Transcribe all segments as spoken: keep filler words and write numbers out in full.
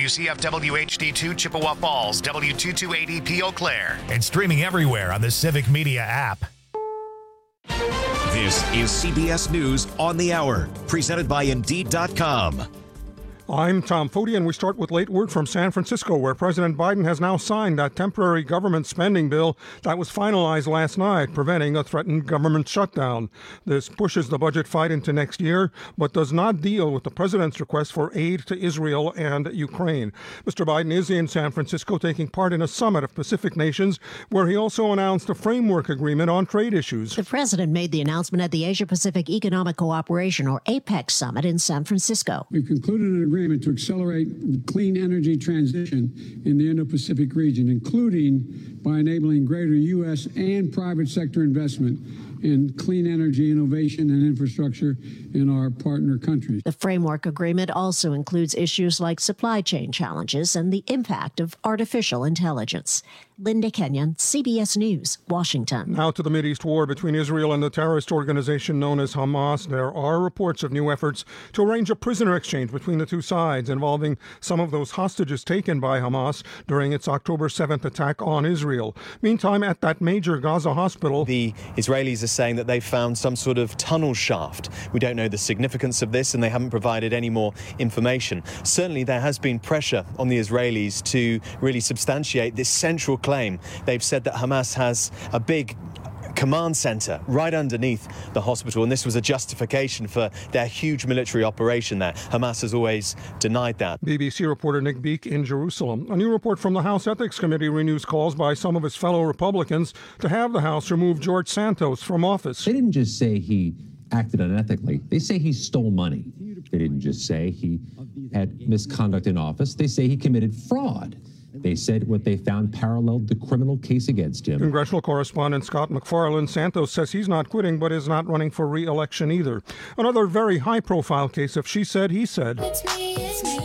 W C F W H D two Chippewa Falls, W two two eight E P Eau Claire. And streaming everywhere on the Civic Media app. This is C B S News on the Hour, presented by Indeed dot com. I'm Tom Foti, and we start with late word from San Francisco, where President Biden has now signed that temporary government spending bill that was finalized last night, preventing a threatened government shutdown. This pushes the budget fight into next year, but does not deal with the president's request for aid to Israel and Ukraine. Mister Biden is in San Francisco taking part in a summit of Pacific nations, where he also announced a framework agreement on trade issues. The president made the announcement at the Asia-Pacific Economic Cooperation, or APEC, summit in San Francisco. We've concluded an agreement to accelerate the clean energy transition in the Indo-Pacific region, including by enabling greater U S and private sector investment in clean energy innovation and infrastructure in our partner countries. The framework agreement also includes issues like supply chain challenges and the impact of artificial intelligence. Linda Kenyon, C B S News, Washington. Now to the Mideast war between Israel and the terrorist organization known as Hamas. There are reports of new efforts to arrange a prisoner exchange between the two sides involving some of those hostages taken by Hamas during its October seventh attack on Israel. Meantime, at that major Gaza hospital, the Israelis are saying that they found some sort of tunnel shaft. We don't know the significance of this, and they haven't provided any more information. Certainly, there has been pressure on the Israelis to really substantiate this central claim. They've said that Hamas has a big command center right underneath the hospital, and this was a justification for their huge military operation there. Hamas has always denied that. B B C reporter Nick Beek in Jerusalem. A new report from the House Ethics Committee renews calls by some of his fellow Republicans to have the House remove George Santos from office. They didn't just say he acted unethically. They say he stole money. They didn't just say he had misconduct in office. They say he committed fraud. They said what they found paralleled the criminal case against him. Congressional correspondent Scott McFarland. Santos says he's not quitting, but is not running for re-election either. Another very high-profile case of she said, he said. It's me, it's me.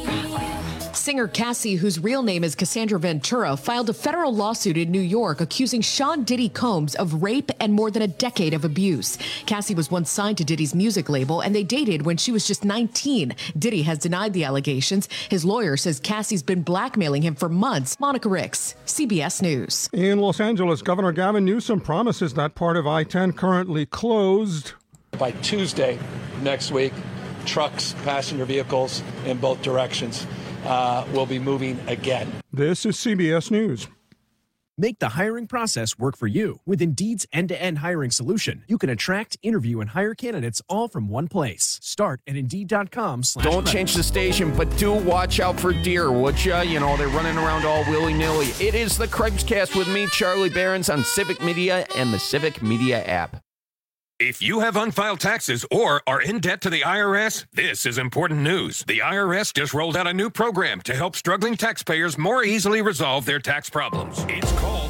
Singer Cassie, whose real name is Cassandra Ventura, filed a federal lawsuit in New York accusing Sean Diddy Combs of rape and more than a decade of abuse. Cassie was once signed to Diddy's music label, and they dated when she was just nineteen. Diddy has denied the allegations. His lawyer says Cassie's been blackmailing him for months. Monica Ricks, C B S News. In Los Angeles, Governor Gavin Newsom promises that part of I ten currently closed. By Tuesday next week, trucks, passenger vehicles in both directions Uh, will be moving again. This is C B S News. Make the hiring process work for you. With Indeed's end-to-end hiring solution, you can attract, interview, and hire candidates all from one place. Start at Indeed.com slash Don't change the station, but do watch out for deer, would ya? You know, they're running around all willy-nilly. It is the Craig's with me, Charlie Behrens, on Civic Media and the Civic Media app. If you have unfiled taxes or are in debt to the I R S, this is important news. The I R S just rolled out a new program to help struggling taxpayers more easily resolve their tax problems. It's called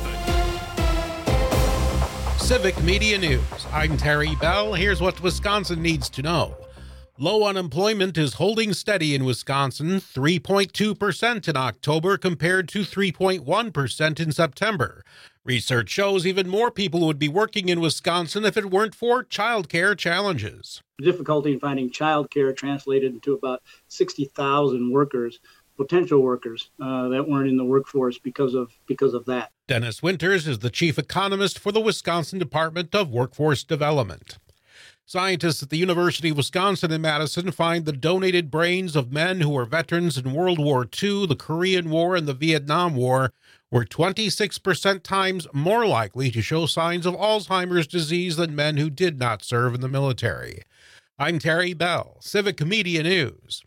the Civic Media News. I'm Terry Bell. Here's what Wisconsin needs to know. Low unemployment is holding steady in Wisconsin, three point two percent in October compared to three point one percent in September. Research shows even more people would be working in Wisconsin if it weren't for childcare challenges. The difficulty in finding childcare translated into about sixty thousand workers, potential workers, uh, that weren't in the workforce because of because of that. Dennis Winters is the chief economist for the Wisconsin Department of Workforce Development. Scientists at the University of Wisconsin in Madison find the donated brains of men who were veterans in World War Two, the Korean War, and the Vietnam War were twenty-six percent times more likely to show signs of Alzheimer's disease than men who did not serve in the military. I'm Terry Bell, Civic Media News.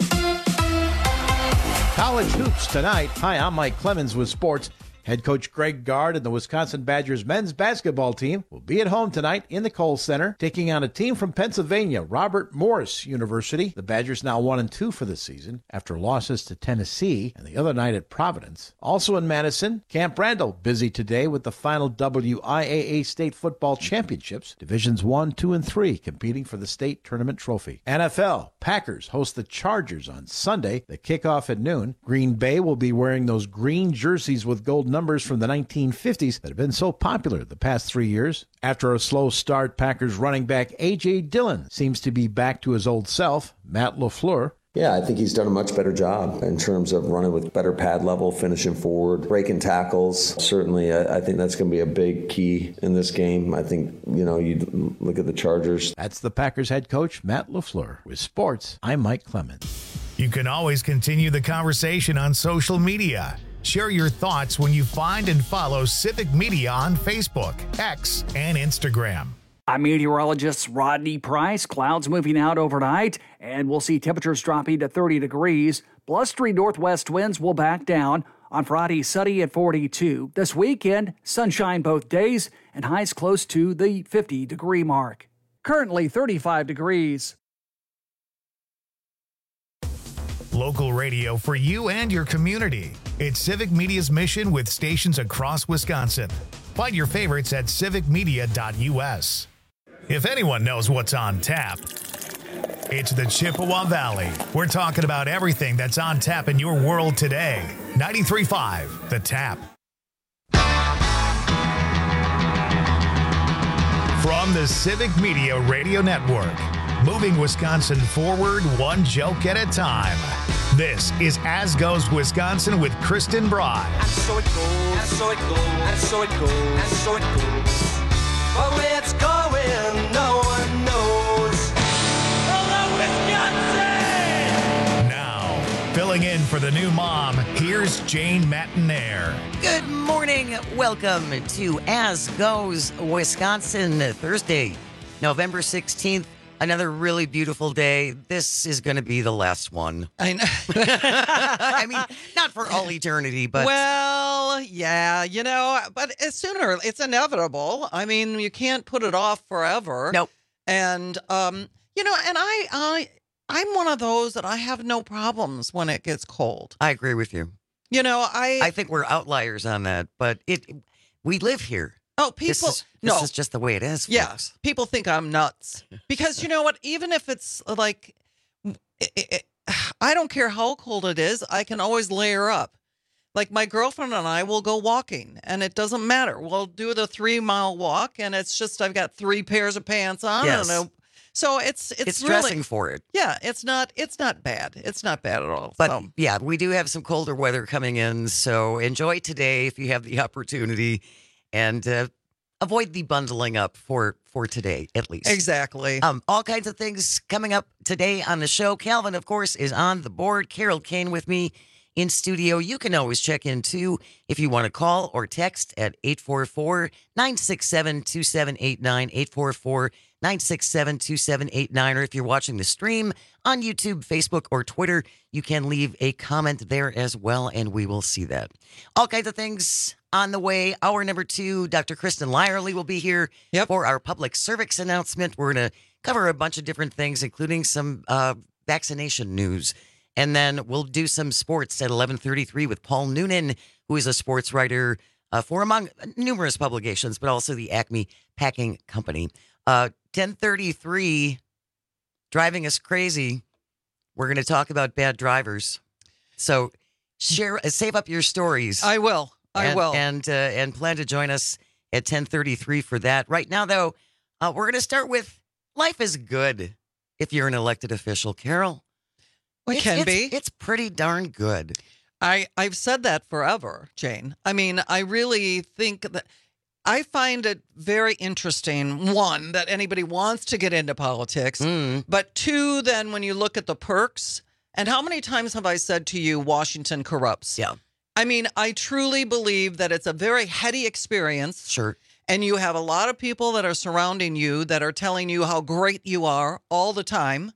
College hoops tonight. Hi, I'm Mike Clemens with sports. Head coach Greg Gard and the Wisconsin Badgers men's basketball team will be at home tonight in the Kohl Center, taking on a team from Pennsylvania, Robert Morris University. The Badgers now one and two for the season after losses to Tennessee and the other night at Providence. Also in Madison, Camp Randall busy today with the final W I A A State Football Championships. Divisions one, two, and three competing for the state tournament trophy. N F L, Packers host the Chargers on Sunday. The kickoff at noon. Green Bay will be wearing those green jerseys with gold numbers from the nineteen fifties that have been so popular the past three years. After a slow start, Packers running back A J. Dillon seems to be back to his old self. Matt LaFleur Yeah, I think he's done a much better job in terms of running with better pad level, finishing forward, breaking tackles. Certainly, I, I think that's going to be a big key in this game. I think, you know, you look at the Chargers. That's the Packers head coach, Matt LaFleur. With sports, I'm Mike Clemens. You can always continue the conversation on social media. Share your thoughts when you find and follow Civic Media on Facebook, X, and Instagram. I'm meteorologist Rodney Price. Clouds moving out overnight, and we'll see temperatures dropping to thirty degrees. Blustery northwest winds will back down. On Friday, sunny at forty-two. This weekend, sunshine both days and highs close to the fifty-degree mark. Currently thirty-five degrees. Local radio for you and your community. It's Civic Media's mission with stations across Wisconsin. Find your favorites at civic media dot u s. If anyone knows what's on tap, it's the Chippewa Valley. We're talking about everything that's on tap in your world today. ninety-three point five, The Tap. From the Civic Media Radio Network, moving Wisconsin forward one joke at a time. This is As Goes Wisconsin with Kristen Broad. And so it goes, and so it goes, and so it goes, and so it goes. But where it's going, no one knows. Hello, Wisconsin! Now, filling in for the new mom, here's Jane Matinaire. Good morning. Welcome to As Goes Wisconsin, Thursday, November sixteenth. Another really beautiful day. This is going to be the last one. I know. I mean, not for all eternity, but... Well, yeah, you know, but it's sooner. It's inevitable. I mean, you can't put it off forever. Nope. And, um, you know, and I, I, I'm one of those that I have no problems when it gets cold. I agree with you. You know, I... I think we're outliers on that, but it we live here. Oh, people. This is, no. this is just the way it is. Yeah. Folks. People think I'm nuts because you know what? Even if it's like, it, it, I don't care how cold it is. I can always layer up. Like my girlfriend and I will go walking and it doesn't matter. We'll do the three mile walk and it's just, I've got three pairs of pants on. Yes. And a, so it's, it's, It's really, dressing for it. Yeah. It's not, it's not bad. It's not bad at all. But so. yeah, we do have some colder weather coming in. So enjoy today if you have the opportunity. And uh, avoid the bundling up for, for today, at least. Exactly. Um, all kinds of things coming up today on the show. Calvin, of course, is on the board. Carol Kane with me in studio. You can always check in, too, if you want to call or text at eight four four, nine six seven, two seven eight nine, eight four four, nine six seven, two seven eight nine. Or if you're watching the stream on YouTube, Facebook, or Twitter, you can leave a comment there as well, and we will see that. All kinds of things on the way. Hour number two, Doctor Kristen Lyerly will be here yep. for our public service announcement. We're going to cover a bunch of different things, including some uh, vaccination news. And then we'll do some sports at eleven thirty-three with Paul Noonan, who is a sports writer uh, for, among numerous publications, but also the Acme Packing Company. Uh, ten thirty-three, driving us crazy. We're going to talk about bad drivers. So share, uh, save up your stories. I will. I and, will. And, uh, and plan to join us at ten thirty-three for that. Right now, though, uh, we're going to start with life is good if you're an elected official. Carol? It it's, can it's, be. It's pretty darn good. I, I've said that forever, Jane. I mean, I really think that I find it very interesting, one, that anybody wants to get into politics, mm. but two, then when you look at the perks, and how many times have I said to you, Washington corrupts? Yeah. I mean, I truly believe that it's a very heady experience. Sure. And you have a lot of people that are surrounding you that are telling you how great you are all the time.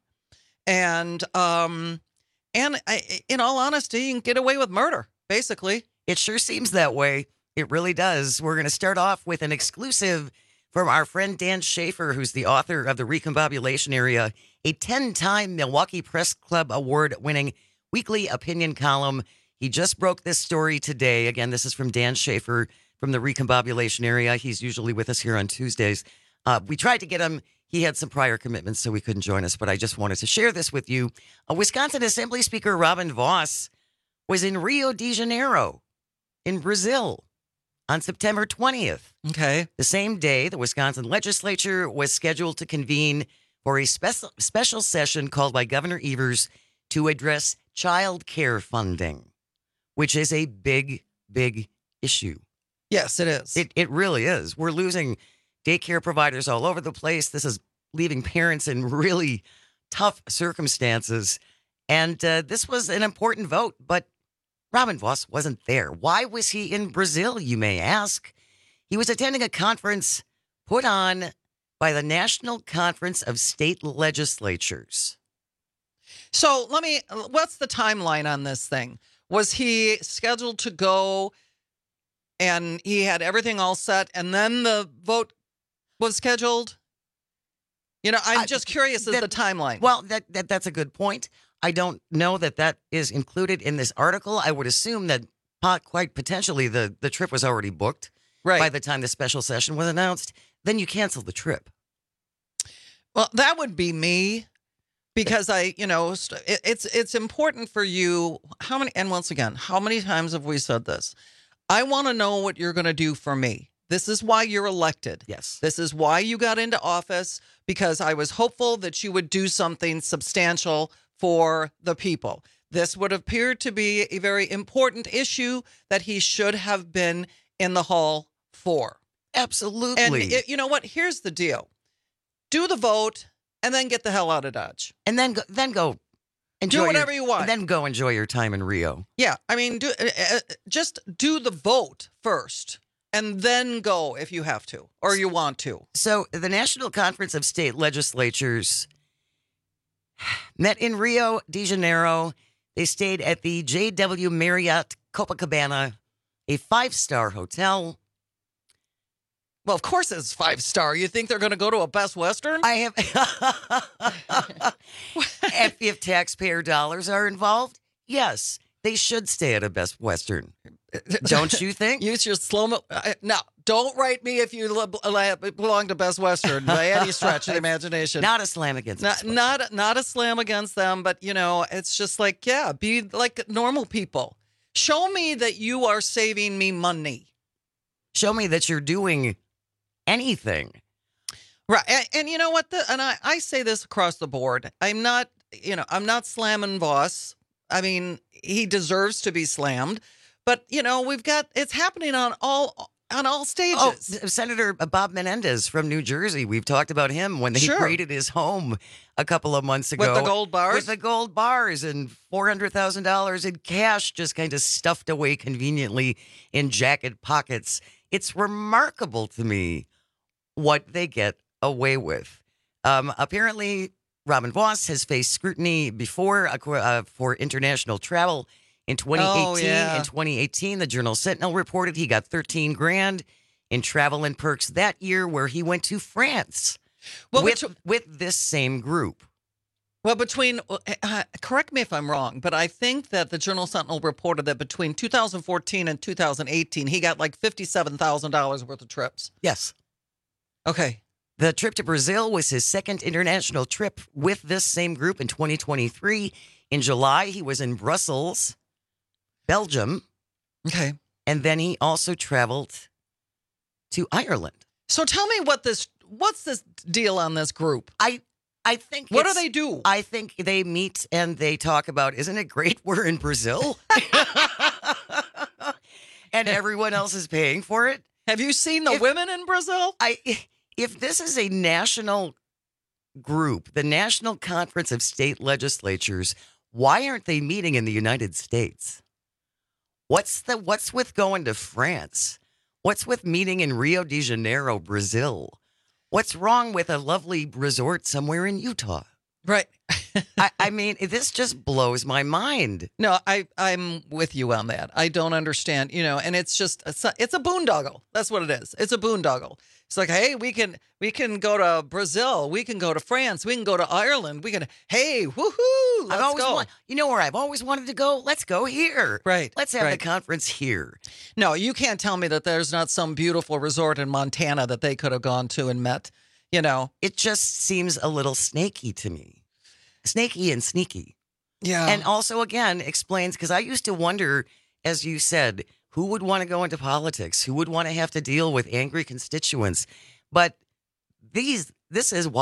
And, um, and I, in all honesty, you can get away with murder, basically. It sure seems that way. It really does. We're going to start off with an exclusive from our friend Dan Schaefer, who's the author of The Recombobulation Area, a ten-time Milwaukee Press Club award-winning weekly opinion column. He just broke this story today. Again, this is from Dan Schaefer from The Recombobulation Area. He's usually with us here on Tuesdays. Uh, we tried to get him. He had some prior commitments, so we couldn't join us, but I just wanted to share this with you. Uh, Wisconsin Assembly Speaker Robin Vos was in Rio de Janeiro in Brazil on September twentieth. Okay. The same day, the Wisconsin legislature was scheduled to convene for a special special session called by Governor Evers to address child care funding, which is a big, big issue. Yes, it is. It, it really is. We're losing daycare providers all over the place. This is leaving parents in really tough circumstances. And uh, this was an important vote, but Robin Vos wasn't there. Why was he in Brazil, you may ask? He was attending a conference put on by the National Conference of State Legislatures. So let me, what's the timeline on this thing? Was he scheduled to go and he had everything all set and then the vote was scheduled? You know, I'm just curious as that, the timeline. Well, that, that that's a good point. I don't know that that is included in this article. I would assume that pot, quite potentially the, the trip was already booked right. by the time the special session was announced. Then you cancel the trip. Well, that would be me. Because I, you know, it, it's it's important for you. How many, and once again, how many times have we said this? I want to know what you're going to do for me. This is why you're elected. Yes. This is why you got into office, because I was hopeful that you would do something substantial for the people. This would appear to be a very important issue that he should have been in the hall for. Absolutely. And it, you know what? Here's the deal. Do the vote. And then get the hell out of Dodge. And then go, then go enjoy do whatever your, you want. And then go enjoy your time in Rio. Yeah, I mean, do uh, just do the vote first, and then go if you have to or you want to. So the National Conference of State Legislatures met in Rio de Janeiro. They stayed at the J W Marriott Copacabana, a five-star hotel. Well, of course it's five star. You think they're going to go to a Best Western? I have. if, if taxpayer dollars are involved, yes, they should stay at a Best Western. Don't you think? Use your slow mo. Uh, no, don't write me if you belong to Best Western by any stretch of the imagination. Not a slam against not, not not a slam against them, but you know, it's just like, yeah, be like normal people. Show me that you are saving me money. Show me that you're doing anything. Right. And, and you know what? The, and I, I say this across the board. I'm not, you know, I'm not slamming Vos. I mean, he deserves to be slammed. But, you know, we've got, it's happening on all on all stages. Oh, Senator Bob Menendez from New Jersey. We've talked about him when they sure. raided his home a couple of months ago. With the gold bars? With the gold bars and four hundred thousand dollars in cash just kind of stuffed away conveniently in jacket pockets. It's remarkable to me what they get away with. Um, apparently, Robin Vos has faced scrutiny before uh, for international travel in twenty eighteen. Oh, yeah. In twenty eighteen, the Journal Sentinel reported he got thirteen grand in travel and perks that year, where he went to France well, with, which, with this same group. Well, between, uh, correct me if I'm wrong, but I think that the Journal Sentinel reported that between two thousand fourteen and two thousand eighteen, he got like fifty-seven thousand dollars worth of trips. Yes. Okay. The trip to Brazil was his second international trip with this same group in twenty twenty-three. In July, he was in Brussels, Belgium. Okay. And then he also traveled to Ireland. So tell me what this, what's this deal on this group? I I think What do they do? I think they meet and they talk about, isn't it great we're in Brazil? And everyone else is paying for it. Have you seen the if, women in Brazil? I if this is a national group, the National Conference of State Legislatures, why aren't they meeting in the United States? What's the what's with going to France? What's with meeting in Rio de Janeiro, Brazil? What's wrong with a lovely resort somewhere in Utah? Right. I, I mean, this just blows my mind. No, I, I'm with you on that. I don't understand, you know, and it's just, it's a, it's a boondoggle. That's what it is. It's a boondoggle. It's like, hey, we can we can go to Brazil. We can go to France. We can go to Ireland. We can, hey, woohoo, let's I've always go. Want, you know where I've always wanted to go? Let's go here. Right. Let's have right. the conference here. No, you can't tell me that there's not some beautiful resort in Montana that they could have gone to and met, you know. It just seems a little snaky to me. Snaky and sneaky. Yeah. And also, again, explains, because I used to wonder, as you said, who would want to go into politics? Who would want to have to deal with angry constituents? But these, this is why.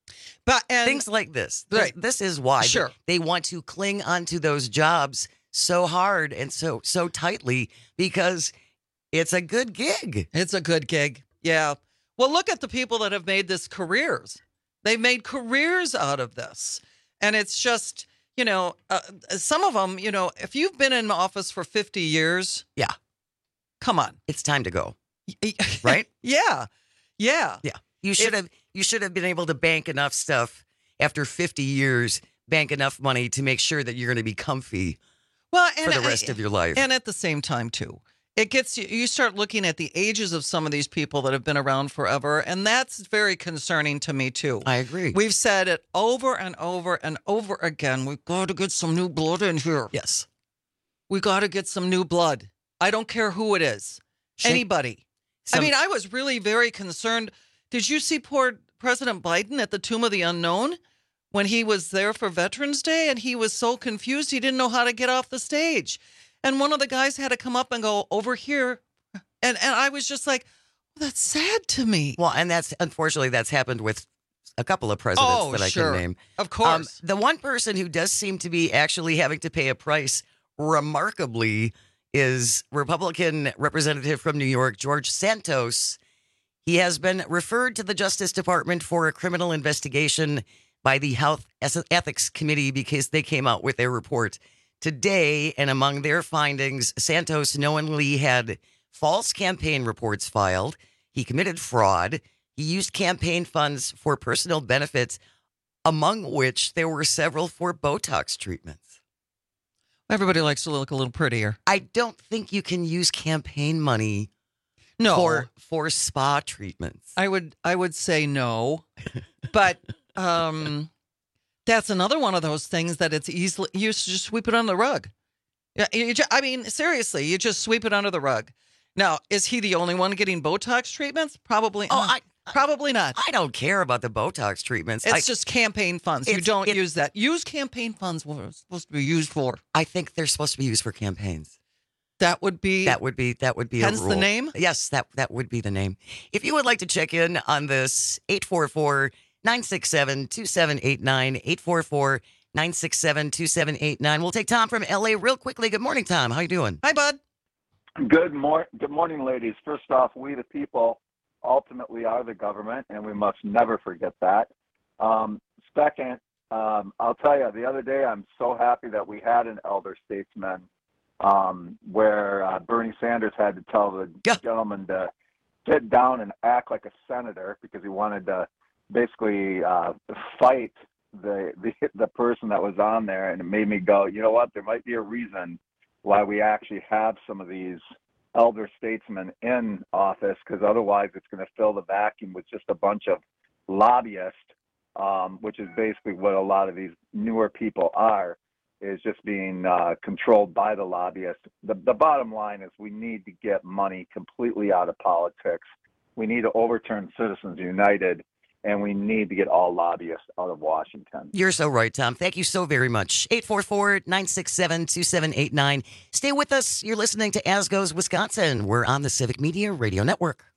But and, things like this. Right. This, this is why sure. they, they want to cling onto those jobs so hard and so so tightly because it's a good gig. It's a good gig. Yeah. Well, look at the people that have made this careers. They've made careers out of this. And it's just, you know, uh, some of them, you know, if you've been in office for fifty years. Yeah. Come on. It's time to go. Right? Yeah. Yeah. Yeah. You should have you should have been able to bank enough stuff after fifty years, bank enough money to make sure that you're going to be comfy well, and, for the rest of your life. And at the same time, too, it gets you, you start looking at the ages of some of these people that have been around forever. And that's very concerning to me, too. I agree. We've said it over and over and over again. We've got to get some new blood in here. Yes. We got to get some new blood. I don't care who it is. Shake. Anybody. Some- I mean, I was really very concerned. Did you see poor President Biden at the Tomb of the Unknown when he was there for Veterans Day? And he was so confused, he didn't know how to get off the stage. And one of the guys had to come up and go, over here. And and I was just like, well, that's sad to me. Well, and that's, unfortunately, that's happened with a couple of presidents oh, that I sure. can name. Of course. Um, the one person who does seem to be actually having to pay a price remarkably is Republican Representative from New York, George Santos. He has been referred to the Justice Department for a criminal investigation by the Health Ethics Committee because they came out with their report today. And among their findings, Santos knowingly had false campaign reports filed. He committed fraud. He used campaign funds for personal benefits, among which there were several for Botox treatments. Everybody likes to look a little prettier. I don't think you can use campaign money no. for for spa treatments. I would I would say no. But um, that's another one of those things that it's easily you just sweep it under the rug. Yeah, you just, I mean, seriously, you just sweep it under the rug. Now, is he the only one getting Botox treatments? Probably. Oh, uh, I, probably not. I don't care about the Botox treatments. It's I, just campaign funds. You don't use that. Use campaign funds. What it's supposed to be used for. I think they're supposed to be used for campaigns. That would be. That would be. That would be. Hence a rule. the name. Yes, that that would be the name. If you would like to check in on this, eight four four, nine six seven, two seven eight nine, eight four four, nine six seven, two seven eight nine. We'll take Tom from L A real quickly. Good morning, Tom. How you doing? Hi, bud. Good mor- Good morning, ladies. First off, we the people ultimately are the government, and we must never forget that. Um, second, um, I'll tell you, the other day I'm so happy that we had an elder statesman um, where uh, Bernie Sanders had to tell the yeah. gentleman to sit down and act like a senator because he wanted to basically uh, fight the, the the person that was on there, and it made me go, you know what, there might be a reason why we actually have some of these elder statesmen in office, because otherwise it's going to fill the vacuum with just a bunch of lobbyists, um, which is basically what a lot of these newer people are, is just being uh, controlled by the lobbyists. The, the bottom line is we need to get money completely out of politics. We need to overturn Citizens United, and we need to get all lobbyists out of Washington. You're so right, Tom. Thank you so very much. eight four four, nine six seven, two seven eight nine. Stay with us. You're listening to As Goes Wisconsin. We're on the Civic Media Radio Network.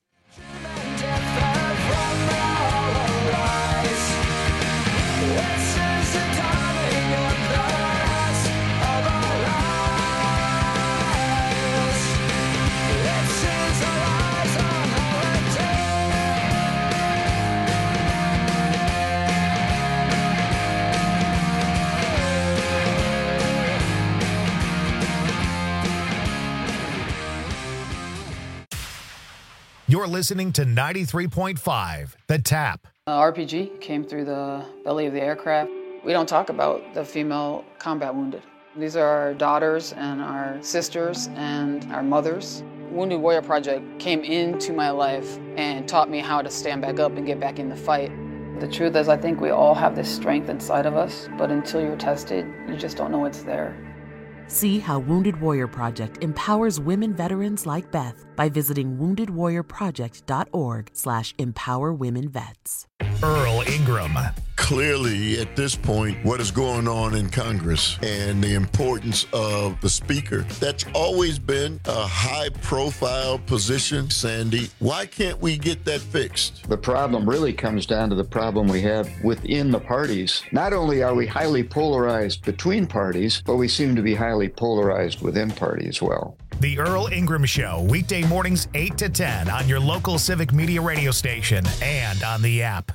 You're listening to ninety-three point five, The Tap. Uh, R P G came through the belly of the aircraft. We don't talk about the female combat wounded. These are our daughters and our sisters and our mothers. Wounded Warrior Project came into my life and taught me how to stand back up and get back in the fight. The truth is, I think we all have this strength inside of us, but until you're tested, you just don't know it's there. See how Wounded Warrior Project empowers women veterans like Beth by visiting wounded warrior project dot org slash empower women vets. Earl Ingram. Clearly, at this point, what is going on in Congress and the importance of the Speaker, that's always been a high-profile position, Sandy. Why can't we get that fixed? The problem really comes down to the problem we have within the parties. Not only are we highly polarized between parties, but we seem to be highly polarized within party as well. The Earl Ingram Show, weekday mornings eight to ten on your local Civic Media radio station and on the app.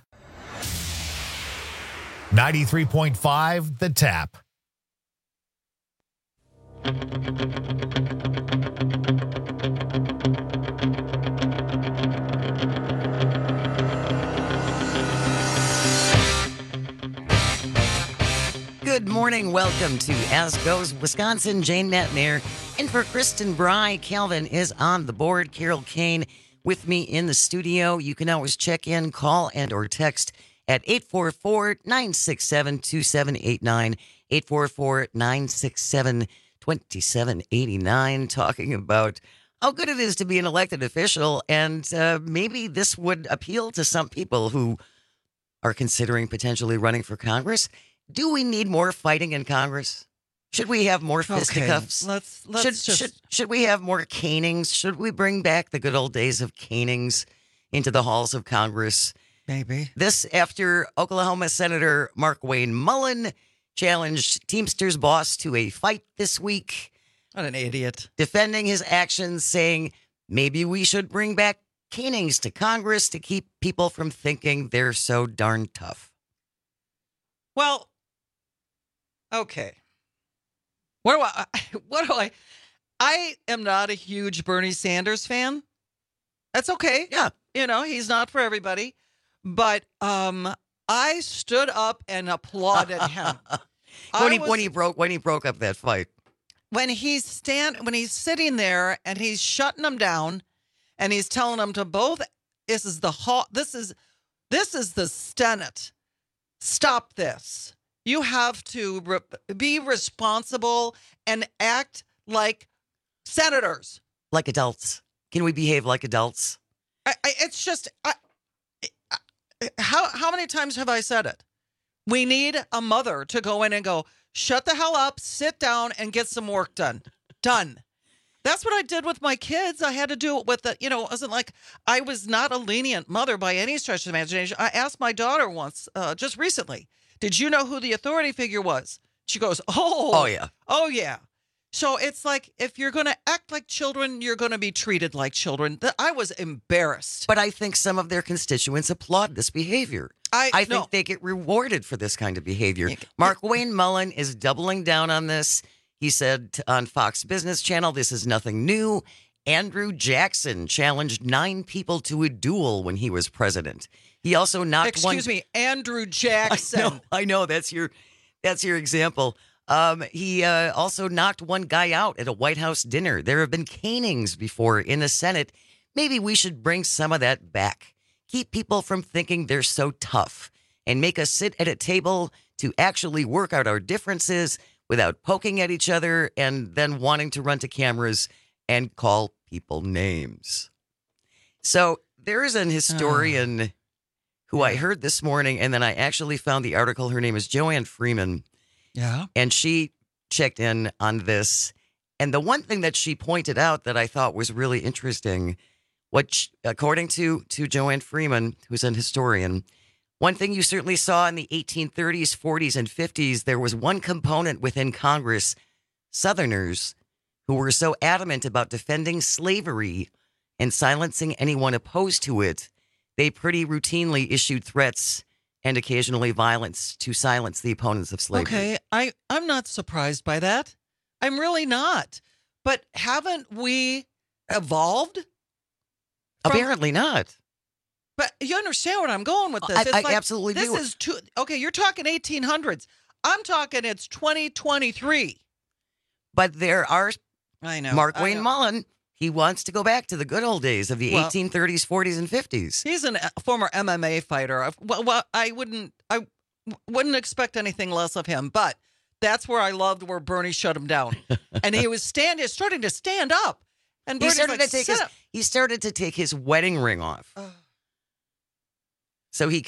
ninety-three point five The Tap. Good morning. Welcome to As Goes Wisconsin. Jane Metnair. And for Kristen Bry, Calvin is on the board. Carol Kane with me in the studio. You can always check in, call, and or text at eight four four, nine six seven, two seven eight nine, eight four four, nine six seven, two seven eight nine, talking about how good it is to be an elected official. And uh, maybe this would appeal to some people who are considering potentially running for Congress. Do we need more fighting in Congress? Should we have more fisticuffs? Okay, let's, let's should, just... should, should we have more canings? Should we bring back the good old days of canings into the halls of Congress? Maybe. This after Oklahoma Senator Mark Wayne Mullen challenged Teamsters boss to a fight this week. What an idiot. Defending his actions, saying maybe we should bring back canings to Congress to keep people from thinking they're so darn tough. Well, okay. What do I, what do I, I am not a huge Bernie Sanders fan. That's okay. Yeah. You know, he's not for everybody. But um, I stood up and applauded him. when, he, was, when he broke when he broke up that fight. When he's stand when he's sitting there and he's shutting them down and he's telling them to both, this is the hall, this is this is the Senate. Stop this. You have to re- be responsible and act like senators. Like adults. Can we behave like adults? I, I, it's just, I, I, how how many times have I said it? We need a mother to go in and go, shut the hell up, sit down, and get some work done. Done. That's what I did with my kids. I had to do it with the, you know, it wasn't like I was not a lenient mother by any stretch of the imagination. I asked my daughter once, uh, just recently, did you know who the authority figure was? She goes, oh. Oh, yeah. Oh, yeah. So it's like, if you're going to act like children, you're going to be treated like children. I was embarrassed. But I think some of their constituents applaud this behavior. I, I think no. they get rewarded for this kind of behavior. Mark Wayne Mullen is doubling down on this. He said on Fox Business Channel, this is nothing new. Andrew Jackson challenged nine people to a duel when he was president. He also knocked Excuse one... Excuse me, Andrew Jackson. I know, I know, that's your, that's your example. Um, he uh, also knocked one guy out at a White House dinner. There have been canings before in the Senate. Maybe we should bring some of that back. Keep people from thinking they're so tough and make us sit at a table to actually work out our differences without poking at each other and then wanting to run to cameras and call people names. So there is an historian oh. who I heard this morning, and then I actually found the article. Her name is Joanne Freeman. Yeah. And she checked in on this. And the one thing that she pointed out that I thought was really interesting, what, according to, to Joanne Freeman, who's an historian, one thing you certainly saw in the eighteen thirties, forties, and fifties, there was one component within Congress, Southerners, who were so adamant about defending slavery and silencing anyone opposed to it, they pretty routinely issued threats and occasionally violence to silence the opponents of slavery. Okay, I, I'm not surprised by that. I'm really not. But haven't we evolved? From, Apparently not. But you understand where I'm going with this. I, It's I like, absolutely this do. Is too, okay, you're talking eighteen hundreds. I'm talking it's twenty twenty-three. But there are... I know. Mark I Wayne know. Mullen, he wants to go back to the good old days of the Well, eighteen thirties, forties, and fifties. He's an, a former M M A fighter. Well, well, I wouldn't, I wouldn't expect anything less of him. But that's where I loved where Bernie shut him down, and he was standing, starting to stand up. And He Bernie's started, like, to take "Sit his, up." he started to take his wedding ring off. So he could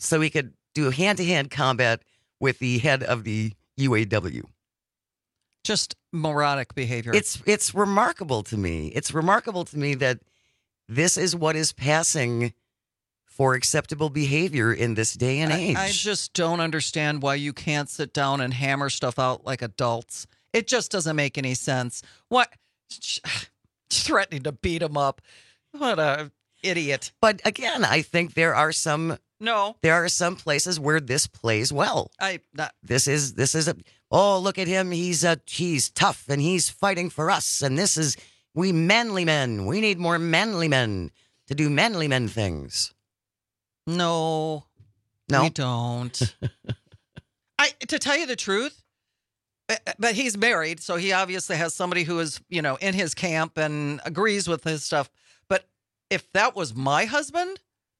so he could do hand-to-hand combat with the head of the U A W. Just moronic behavior. It's it's remarkable to me. It's remarkable to me that this is what is passing for acceptable behavior in this day and age. I, I just don't understand why you can't sit down and hammer stuff out like adults. It just doesn't make any sense. What? Threatening to beat him up. What a idiot. But again, I think there are some No. there are some places where this plays well. I not This is this is a oh, look at him. He's a he's tough and he's fighting for us. And this is we manly men. We need more manly men to do manly men things. No. No. We don't. I to tell you the truth, uh, but he's married, so he obviously has somebody who is, you know, in his camp and agrees with his stuff. But if that was my husband,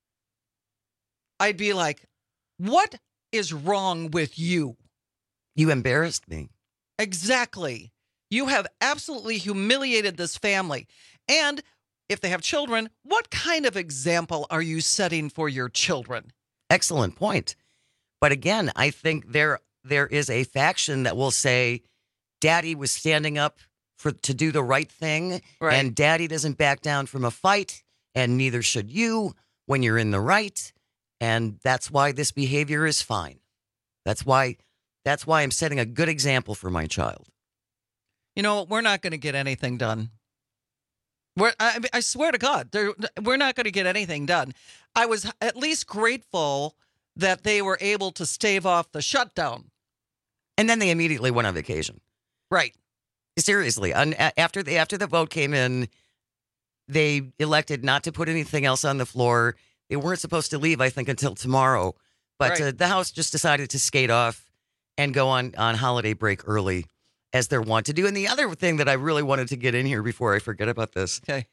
I'd be like, what is wrong with you? You embarrassed me. Exactly. You have absolutely humiliated this family. And if they have children, what kind of example are you setting for your children? Excellent point. But again, I think there there is a faction that will say, Daddy was standing up for to do the right thing, Right. and Daddy doesn't back down from a fight, and neither should you when you're in the right. And that's why this behavior is fine. That's why that's why I'm setting a good example for my child. You know, we're not going to get anything done. We're, I, I swear to God, there- we're not going to get anything done. I was at least grateful that they were able to stave off the shutdown. And then they immediately went on vacation. Right. Seriously, and a- after the after the vote came in, they elected not to put anything else on the floor. They weren't supposed to leave, I think, until tomorrow. But Right. uh, the House just decided to skate off and go on, on holiday break early, as they're wont to do. And the other thing that I really wanted to get in here before I forget about this, Okay.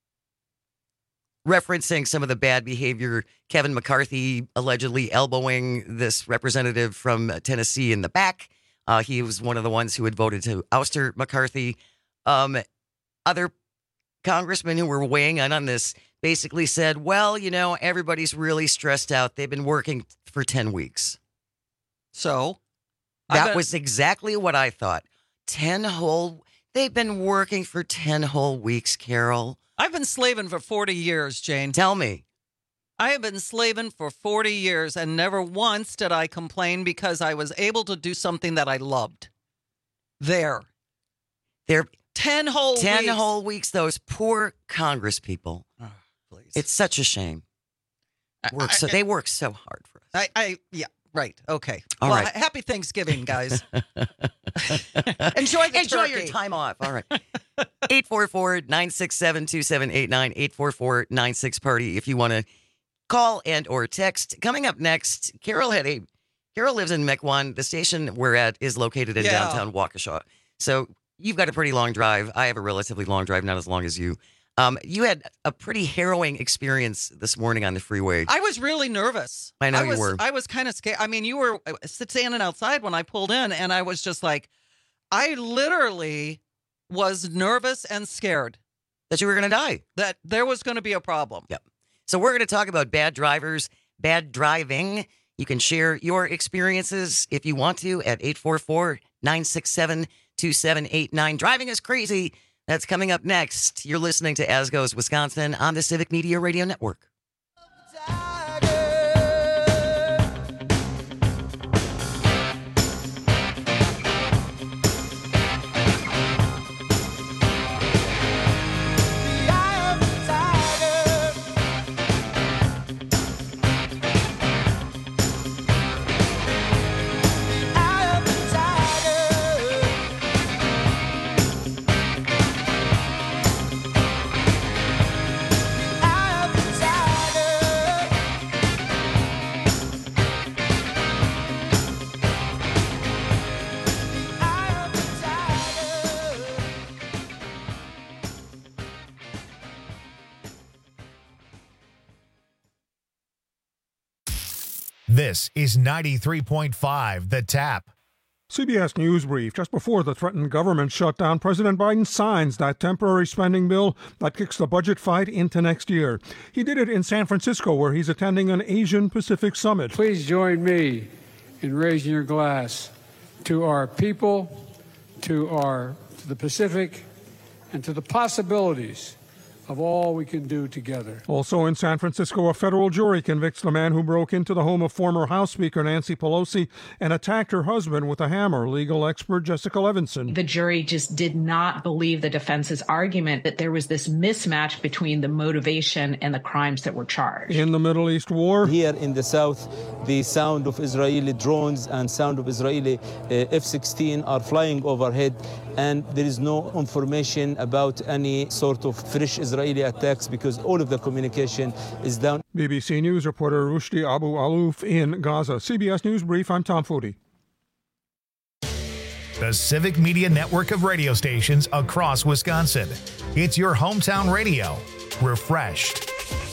referencing some of the bad behavior, Kevin McCarthy allegedly elbowing this representative from Tennessee in the back. Uh, he was one of the ones who had voted to ouster McCarthy. Um, other congressmen who were weighing in on this basically said, well, you know, everybody's really stressed out. They've been working for ten weeks. So? I That bet- was exactly what I thought. ten whole, they've been working for ten whole weeks, Carol. I've been slaving for forty years, Jane. Tell me. I have been slaving for forty years, and never once did I complain because I was able to do something that I loved. There. They're ten whole ten weeks. whole weeks, those poor Congress people. Oh, please. It's such a shame. Work so, I- they work so hard for us. I, I, yeah, right. Okay. All well, right. ha- happy Thanksgiving, guys. Enjoy the Enjoy turkey. your time off. All right. eight four four, nine six seven, two seven eight nine, eight four four, nine six party if you want to call and or text. Coming up next, Carol had a Carol lives in Mequon. The station we're at is located in Yeah. downtown Waukesha. So you've got a pretty long drive. I have a relatively long drive, not as long as you. Um, you had a pretty harrowing experience this morning on the freeway. I was really nervous. I know I you was, were. I was kind of scared. I mean, you were uh, standing outside when I pulled in, and I was just like, I literally was nervous and scared That you were going to die. that there was going to be a problem. Yep. So we're going to talk about bad drivers, bad driving. You can share your experiences if you want to at eight four four, nine six seven, two seven eight nine. Driving is crazy. That's coming up next. You're listening to As Goes Wisconsin on the Civic Media Radio Network. This is ninety-three point five The Tap. C B S News Brief. Just before the threatened government shutdown, President Biden signs that temporary spending bill that kicks the budget fight into next year. He did it in San Francisco, where he's attending an Asian Pacific summit. Please join me in raising your glass to our people, to our to the Pacific, and to the possibilities of all we can do together. Also in San Francisco, a federal jury convicts the man who broke into the home of former House Speaker Nancy Pelosi and attacked her husband with a hammer. Legal expert Jessica Levinson. The jury just did not believe the defense's argument that there was this mismatch between the motivation and the crimes that were charged. In the Middle East war. Here in the south, the sound of Israeli drones and sound of Israeli uh, F sixteen are flying overhead, and there is no information about any sort of fresh Israeli attacks because all of the communication is down. B B C News reporter Rushdie Abu Alouf in Gaza. C B S News Brief, I'm Tom Foodie. The Civic Media network of radio stations across Wisconsin. It's your hometown radio. Refreshed.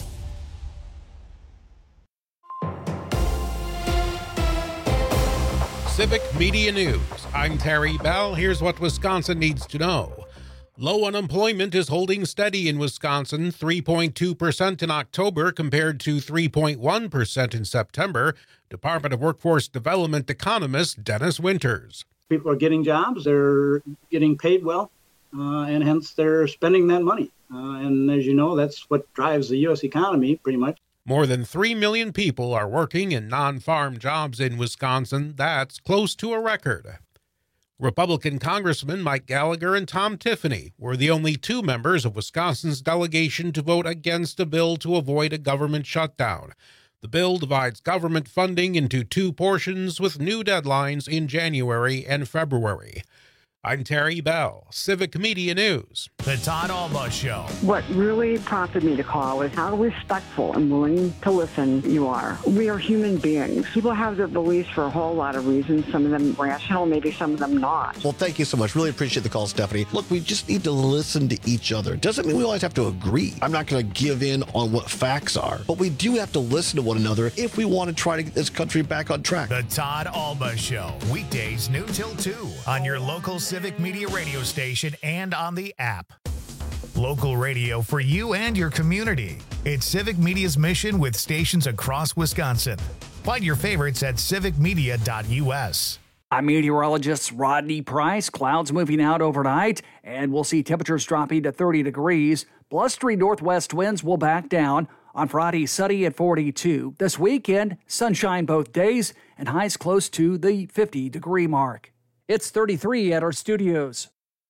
Civic Media News. I'm Terry Bell. Here's what Wisconsin needs to know. Low unemployment is holding steady in Wisconsin, three point two percent in October compared to three point one percent in September. Department of Workforce Development economist Dennis Winters. People are getting jobs, they're getting paid well, uh, and hence they're spending that money. Uh, and as you know, that's what drives the U S economy pretty much. More than three million people are working in non-farm jobs in Wisconsin. That's close to a record. Republican Congressman Mike Gallagher and Tom Tiffany were the only two members of Wisconsin's delegation to vote against a bill to avoid a government shutdown. The bill divides government funding into two portions with new deadlines in January and February. I'm Terry Bell, Civic Media News. The Todd Alba Show. What really prompted me to call is how respectful and willing to listen you are. We are human beings. People have their beliefs for a whole lot of reasons, some of them rational, maybe some of them not. Well, thank you so much. Really appreciate the call, Stephanie. Look, we just need to listen to each other. Doesn't mean we always have to agree. I'm not going to give in on what facts are, but we do have to listen to one another if we want to try to get this country back on track. The Todd Alba Show. Weekdays noon till two on your local Civic Media radio station and on the app. Local radio for you and your community. It's Civic Media's mission with stations across Wisconsin. Find your favorites at civic media dot U S. I'm meteorologist Rodney Price. Clouds moving out overnight, and we'll see temperatures dropping to thirty degrees. Blustery northwest winds will back down. On Friday, sunny at forty-two. This weekend, sunshine both days and highs close to the fifty-degree mark. It's thirty-three at our studios.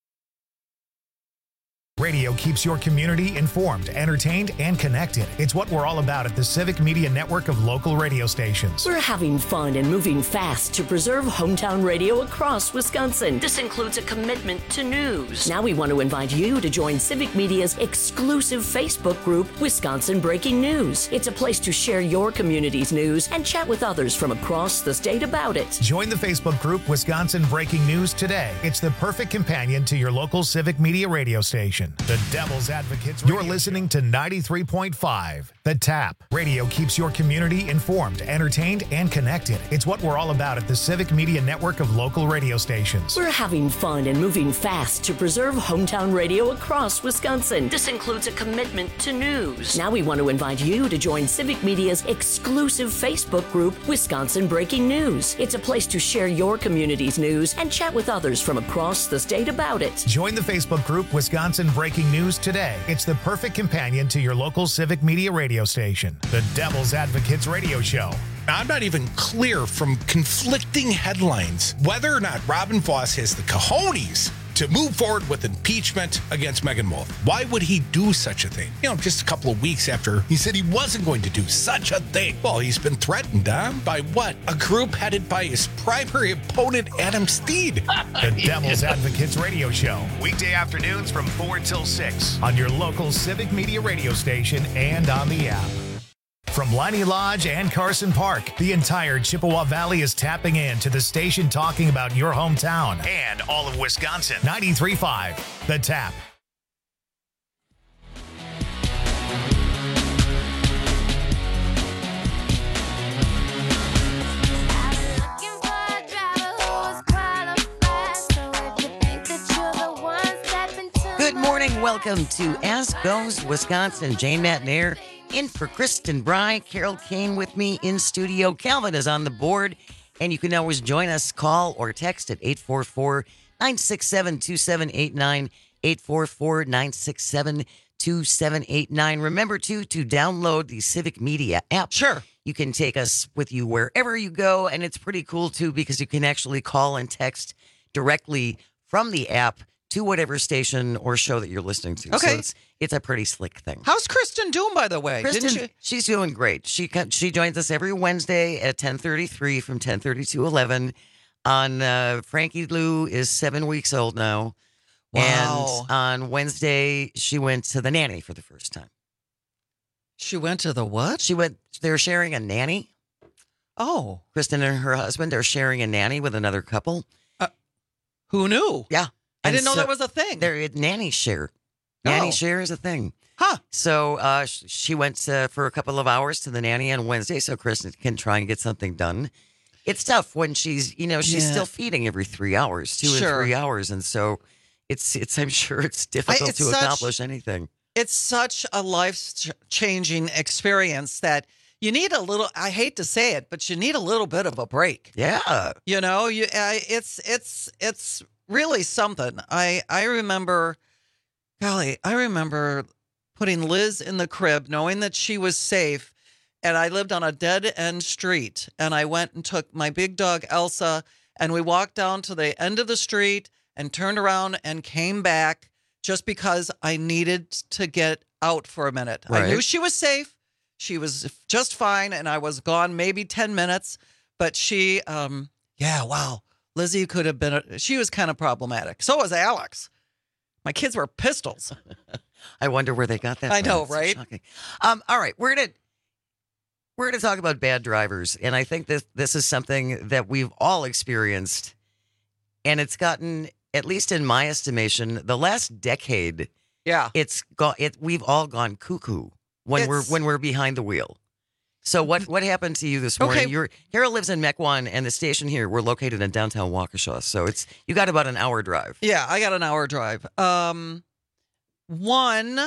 Radio keeps your community informed, entertained, and connected. It's what we're all about at the Civic Media network of local radio stations. We're having fun and moving fast to preserve hometown radio across Wisconsin. This includes a commitment to news. Now we want to invite you to join Civic Media's exclusive Facebook group, Wisconsin Breaking News. It's a place to share your community's news and chat with others from across the state about it. Join the Facebook group Wisconsin Breaking News today. It's the perfect companion to your local Civic Media radio station. The Devil's Advocates. You're listening to ninety-three point five. The Tap. Radio keeps your community informed, entertained, and connected. It's what we're all about at the Civic Media network of local radio stations. We're having fun and moving fast to preserve hometown radio across Wisconsin. This includes a commitment to news. Now we want to invite you to join Civic Media's exclusive Facebook group, Wisconsin Breaking News. It's a place to share your community's news and chat with others from across the state about it. Join the Facebook group Wisconsin Breaking News today. It's the perfect companion to your local Civic Media radio station. The Devil's Advocates radio show. I'm not even clear from conflicting headlines whether or not Robin Vos has the cojones to move forward with impeachment against Megan Wolf. Why would he do such a thing? You know, just a couple of weeks after he said he wasn't going to do such a thing. Well, he's been threatened, huh? By what? A group headed by his primary opponent, Adam Steed. The Devil's Advocates radio show. Weekday afternoons from four till six on your local Civic Media radio station and on the app. From Liney Lodge and Carson Park, the entire Chippewa Valley is tapping in to the station talking about your hometown and all of Wisconsin. ninety-three point five, The Tap. Looking for a driver who was qualified. welcome to As Goes Wisconsin. Jane Matnair in for Kristen Bry. Carol Kane with me in studio. Calvin is on the board, and you can always join us, call or text at eight four four, nine six seven, two seven eight nine, eight four four, nine six seven, two seven eight nine. Remember, too, to download the Civic Media app. Sure. You can take us with you wherever you go, and it's pretty cool, too, because you can actually call and text directly from the app to whatever station or show that you're listening to. Okay. So it's, it's a pretty slick thing. How's Kristen doing, by the way? Kristen, Didn't you? she's doing great. She co- she joins us every Wednesday at ten thirty-three from ten thirty to eleven. On uh, Frankie Lou is seven weeks old now. Wow. And on Wednesday, she went to the nanny for the first time. She went to the what? She went, they're sharing a nanny. Oh. Kristen and her husband are sharing a nanny with another couple. Uh, who knew? Yeah. I And didn't know so that was a thing. They're nanny share. Nanny Oh. share is a thing. Huh. So uh, sh- she went uh, for a couple of hours to the nanny on Wednesday so Kristen can try and get something done. It's tough when she's, you know, she's Yeah. still feeding every three hours, two Sure. or three hours. And so it's, it's I'm sure it's difficult it's to such- accomplish anything. It's such a life-changing experience that you need a little, I hate to say it, but you need a little bit of a break. Yeah. You know, you uh, it's it's it's really something. I I remember, golly, I remember putting Liz in the crib, knowing that she was safe, and I lived on a dead-end street, and I went and took my big dog Elsa, and we walked down to the end of the street and turned around and came back just because I needed to get out for a minute. I knew Right. she was safe. She was just fine, and I was gone maybe ten minutes, but she, um, yeah, wow. Lizzie could have been, a, she was kind of problematic. So was Alex. My kids were pistols. I wonder where they got that I from. know, That's so right? shocking. Um, all right, we're gonna we're gonna talk about bad drivers, and I think this this is something that we've all experienced, and it's gotten, at least in my estimation, the last decade. Yeah, it's gone. It we've all gone cuckoo when we're It's- when we're behind the wheel. So what what happened to you this morning? Okay. Your Carol lives in Mequon, and the station here we're located in downtown Waukesha. So it's you got about an hour drive. Yeah, I got an hour drive. Um, one,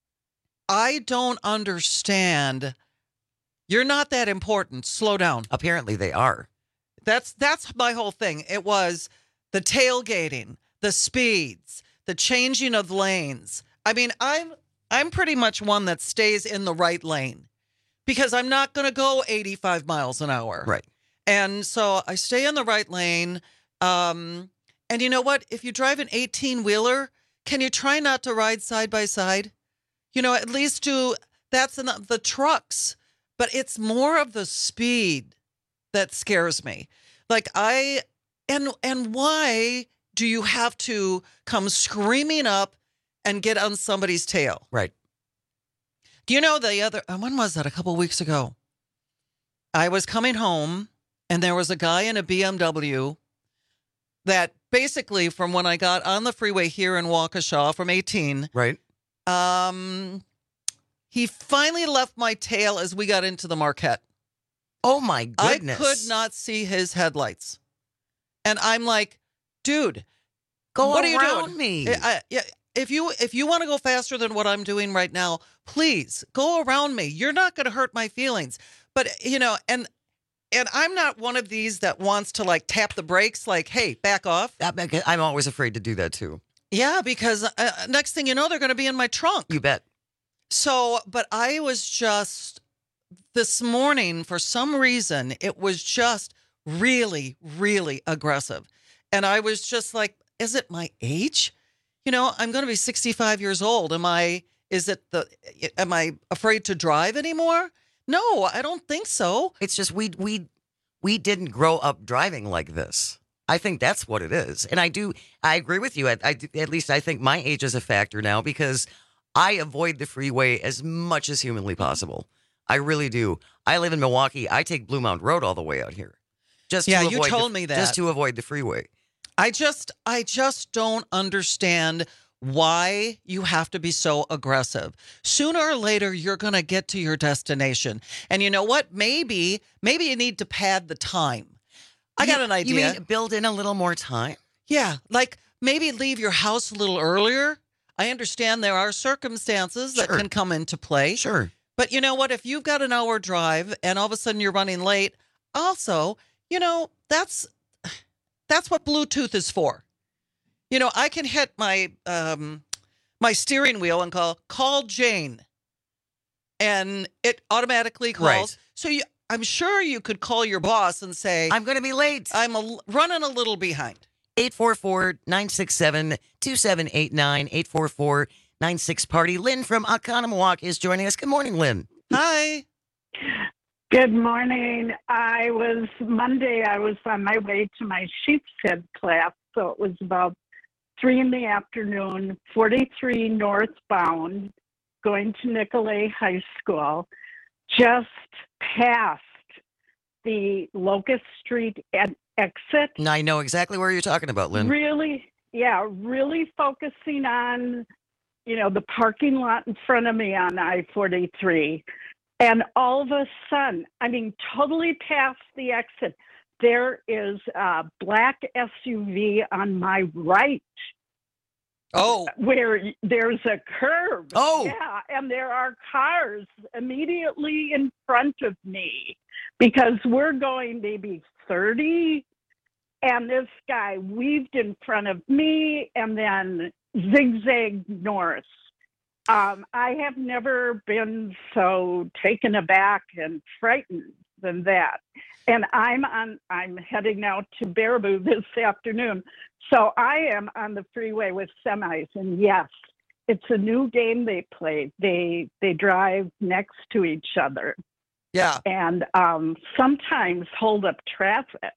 I don't understand. You're not that important. Slow down. Apparently they are. That's that's my whole thing. It was the tailgating, the speeds, the changing of lanes. I mean, I'm I'm pretty much one that stays in the right lane because I'm not going to go eighty-five miles an hour. Right. And so I stay in the right lane. Um, and you know what? If you drive an eighteen wheeler, can you try not to ride side by side? You know, at least do that's in the, the trucks, but it's more of the speed that scares me. Like I, and, and why do you have to come screaming up and get on somebody's tail? Right. Do you know the other, uh, when was that? A couple weeks ago. I was coming home and there was a guy in a B M W that basically from when I got on the freeway here in Waukesha from eighteen. Right. Um, he finally left my tail as we got into the Marquette. Oh my goodness. I could not see his headlights. And I'm like, dude, Go what are you around doing? me. I, I- yeah, if you if you want to go faster than what I'm doing right now, please go around me. You're not going to hurt my feelings. But you know, and and I'm not one of these that wants to like tap the brakes like, hey, back off. I'm always afraid to do that too. Yeah, because uh, next thing you know, they're going to be in my trunk. You bet. So, but I was just this morning, for some reason, it was just really, really aggressive. And I was just like, is it my age? You know, I'm going to be sixty-five years old. Am I, is it the, am I afraid to drive anymore? No, I don't think so. It's just we we we didn't grow up driving like this. I think that's what it is. And I do, I agree with you. I, I, at least I think my age is a factor now because I avoid the freeway as much as humanly possible. I really do. I live in Milwaukee. I take Blue Mound Road all the way out here. Just Yeah, to you avoid told the, me that. Just to avoid the freeway. I just, I just don't understand why you have to be so aggressive. Sooner or later, you're going to get to your destination. And you know what? Maybe, maybe you need to pad the time. I got You- an idea. You mean build in a little more time? Yeah, like maybe leave your house a little earlier. I understand there are circumstances that Sure. can come into play. Sure. But you know what? If you've got an hour drive and all of a sudden you're running late, also, you know, that's that's what Bluetooth is for. You know, I can hit my um, my steering wheel and call call Jane, and it automatically calls. Right. So you, I'm sure you could call your boss and say, I'm going to be late. I'm a, running a little behind. eight four four, nine six seven, two seven eight nine, eight four four, nine six party. Lynn from Oconomowoc is joining us. Good morning, Lynn. Hi. Good morning. I was, Monday, I was on my way to my sheepshead class, so it was about three in the afternoon, forty-three northbound, going to Nicolay High School, just past the Locust Street e- exit. Now I know exactly where you're talking about, Lynn. Really, yeah, really focusing on, you know, the parking lot in front of me on I forty-three. And all of a sudden, I mean, totally past the exit, there is a black S U V on my right. Oh. Where there's a curb. Oh. Yeah, and there are cars immediately in front of me because we're going maybe thirty, and this guy weaved in front of me and then zigzagged north. Um, I have never been so taken aback and frightened than that. And I'm on. I'm heading out to Baraboo this afternoon, so I am on the freeway with semis. And yes, it's a new game they play. They they drive next to each other. Yeah. And um, sometimes hold up traffic.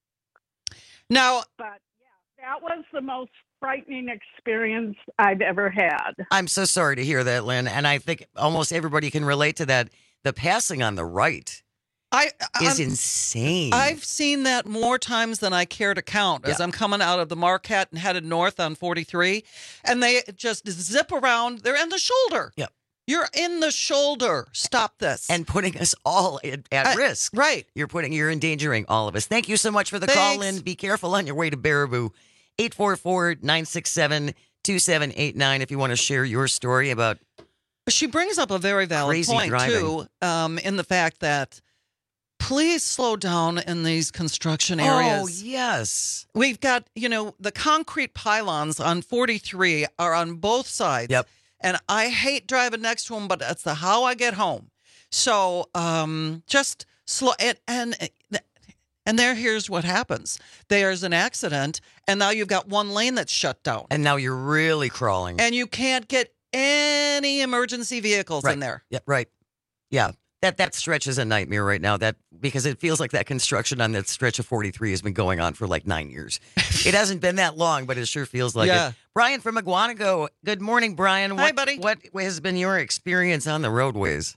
Now, but yeah, that was the most frightening experience I've ever had. I'm so sorry to hear that, Lynn. And I think almost everybody can relate to that. The passing on the right I, is I'm- insane. I've seen that more times than I care to count as Yeah. I'm coming out of the Marquette and headed north on forty-three, and they just zip around. They're in the shoulder. Yep. You're in the shoulder. Stop this. And putting us all at, at I- risk. Right. You're putting, you're endangering all of us. Thank you so much for the call, Thanks. Lynn. Be careful on your way to Baraboo. eight four four, nine six seven, two seven eight nine if you want to share your story about She brings up a very valid Crazy point, driving. too, um, in the fact that please slow down in these construction areas. Oh, yes. We've got, you know, the concrete pylons on forty-three are on both sides. Yep. And I hate driving next to them, but that's the how I get home. So um, just slow. And, and, and there, here's what happens. There's an accident, and now you've got one lane that's shut down. And now you're really crawling. And you can't get any emergency vehicles right. in there. Yeah, right. Yeah. That that stretch is a nightmare right now. That because it feels like that construction on that stretch of forty-three has been going on for like nine years. It hasn't been that long, but it sure feels like Yeah. it. Brian from Aguanago. Good morning, Brian. Hi, What, buddy. What has been your experience on the roadways?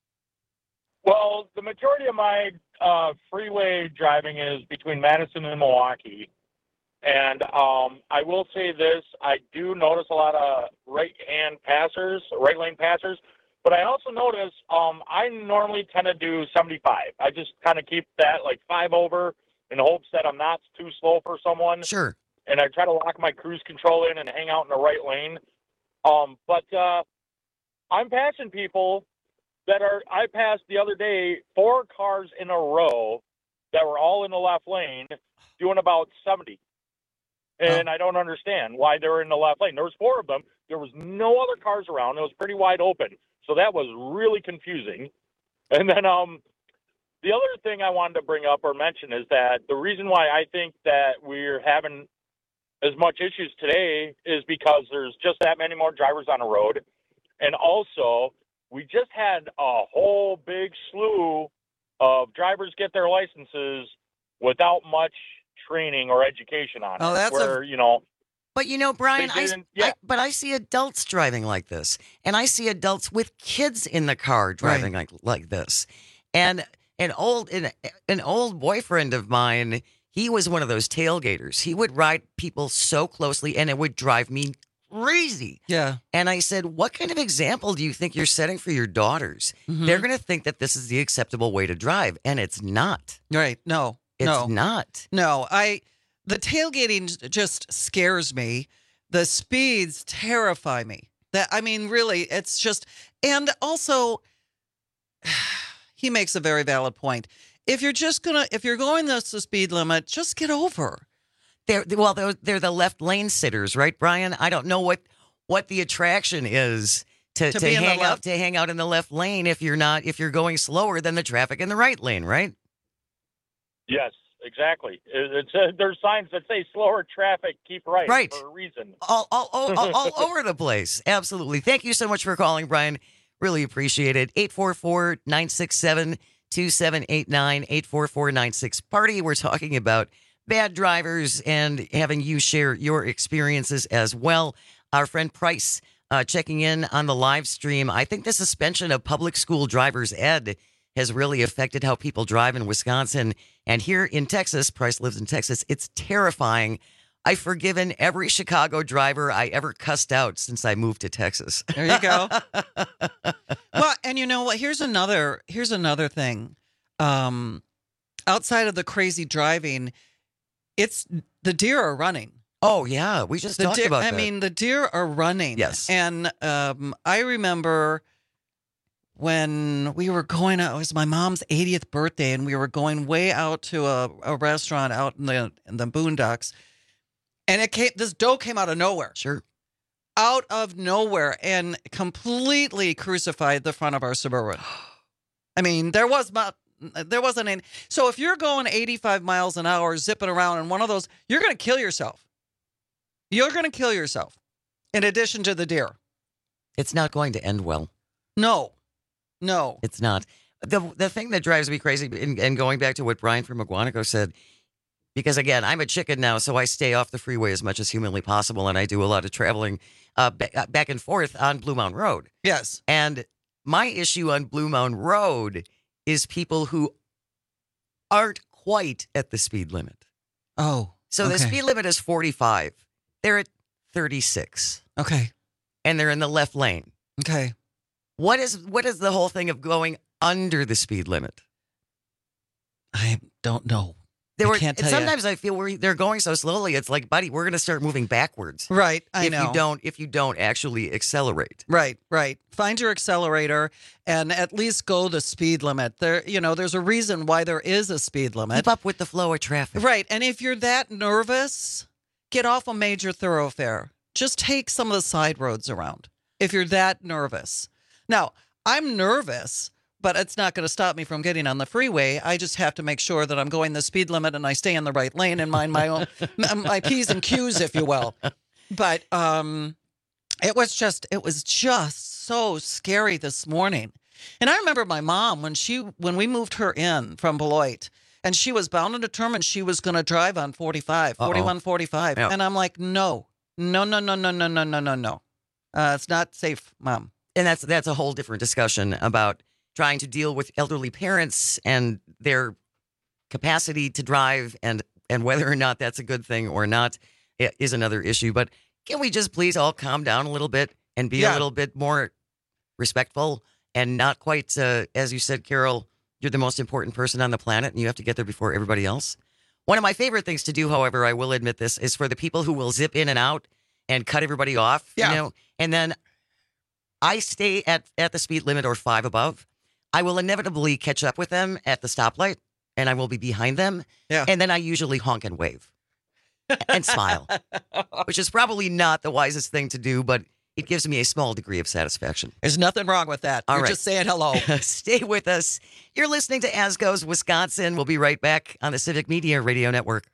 Well, the majority of my uh, freeway driving is between Madison and Milwaukee. And um, I will say this, I do notice a lot of right-hand passers, right lane passers. But I also notice um, I normally tend to do seventy-five. I just kind of keep that like five over in hopes that I'm not too slow for someone. Sure. And I try to lock my cruise control in and hang out in the right lane. Um, but uh, I'm passing people that are, I passed the other day four cars in a row that were all in the left lane doing about seventy. And I don't understand why they were in the left lane. There was four of them. There was no other cars around. It was pretty wide open. So that was really confusing. And then um, the other thing I wanted to bring up or mention is that the reason why I think that we're having as much issues today is because there's just that many more drivers on the road. And also, we just had a whole big slew of drivers get their licenses without much training or education on Oh, it. that's a- where, you know, But you know, Brian, They I, didn't- yeah. I- but I see adults driving like this, and I see adults with kids in the car driving like like this. And an old an, an old boyfriend of mine, he was one of those tailgaters. He would ride people so closely, and it would drive me crazy. Yeah. And I said, "What kind of example do you think you're setting for your daughters? Mhm. They're going to think that this is the acceptable way to drive, and it's not. Right. No. It's no. not. No. I the tailgating just scares me The speeds terrify me. That I mean, really, it's just, and also, he makes a very valid point. If you're just gonna, if you're going this the speed limit, just get over. They're well, they're, they're the left lane sitters, right, Brian? I don't know what what the attraction is to, To to, be in the hang out left- to hang out in the left lane if you're not if you're going slower than the traffic in the right lane, right? Yes, exactly. It- It's uh, there's signs that say slower traffic, keep right, Right. for a reason. All all, all, all, all over the place. Absolutely. Thank you so much for calling, Brian. Really appreciate it. eight four four, nine six seven, two seven eight nine, eight four four nine six party. We're talking about bad drivers and having you share your experiences as well. Our friend Price uh, checking in on the live stream. I think the suspension of public school driver's ed has really affected how people drive in Wisconsin. And here in Texas, Price lives in Texas, it's terrifying. I've forgiven every Chicago driver I ever cussed out since I moved to Texas. There you go. Well, and you know what? Here's another. Here's another thing. Um, outside of the crazy driving, it's the deer are running. Oh yeah, we just the talked deer, about I that. mean, the deer are running. Yes. And um, I remember when we were going out. It was my mom's eightieth birthday, and we were going way out to a, a restaurant out in the in the boondocks. And it came. This doe came out of nowhere. Sure. Out of nowhere and completely crucified the front of our Suburban. I mean, there was not, there wasn't any. So if you're going eighty-five miles an hour, zipping around in one of those, you're going to kill yourself. You're going to kill yourself. In addition to the deer. It's not going to end well. No, no, it's not. The the thing that drives me crazy, and, and going back to what Brian from Aguanaco said, because again, I'm a chicken now, so I stay off the freeway as much as humanly possible, and I do a lot of traveling uh, ba- back and forth on Blue Mountain Road. Yes. And my issue on Blue Mountain Road is people who aren't quite at the speed limit. Oh, So the okay. speed limit is forty-five. They're at thirty-six. Okay. And they're in the left lane. Okay. What is what is the whole thing of going under the speed limit? I don't know. There I were, can't and tell ya. sometimes I feel we're, they're going so slowly. It's like, buddy, we're going to start moving backwards. Right. I if know. you don't, if you don't actually accelerate. Right, right. Find your accelerator and at least go the speed limit. There, you know, there's a reason why there is a speed limit. Keep up with the flow of traffic. Right. And if you're that nervous, get off a major thoroughfare. Just take some of the side roads around if you're that nervous. Now, I'm nervous, but it's not going to stop me from getting on the freeway. I just have to make sure that I'm going the speed limit and I stay in the right lane and mind my own, my P's and Q's, if you will. But um, it was just, it was just so scary this morning. And I remember my mom when she, when we moved her in from Beloit, and she was bound and determined she was going to drive on forty-five, Uh-oh. forty-one, forty-five. Yeah. And I'm like, no, no, no, no, no, no, no, no, no, no. Uh, it's not safe, Mom. And that's that's a whole different discussion about trying to deal with elderly parents and their capacity to drive, and and whether or not that's a good thing or not is another issue. But can we just please all calm down a little bit and be Yeah. a little bit more respectful and not quite, uh, as you said, Carol, you're the most important person on the planet and you have to get there before everybody else. One of my favorite things to do, however, I will admit this, is for the people who will zip in and out and cut everybody off. Yeah. You know, and then I stay at, at the speed limit or five above. I will inevitably catch up with them at the stoplight, and I will be behind them. Yeah. And then I usually honk and wave and smile, which is probably not the wisest thing to do, but it gives me a small degree of satisfaction. There's nothing wrong with that. All You're right. just saying hello. Stay with us. You're listening to As Goes Wisconsin. We'll be right back on the Civic Media Radio Network.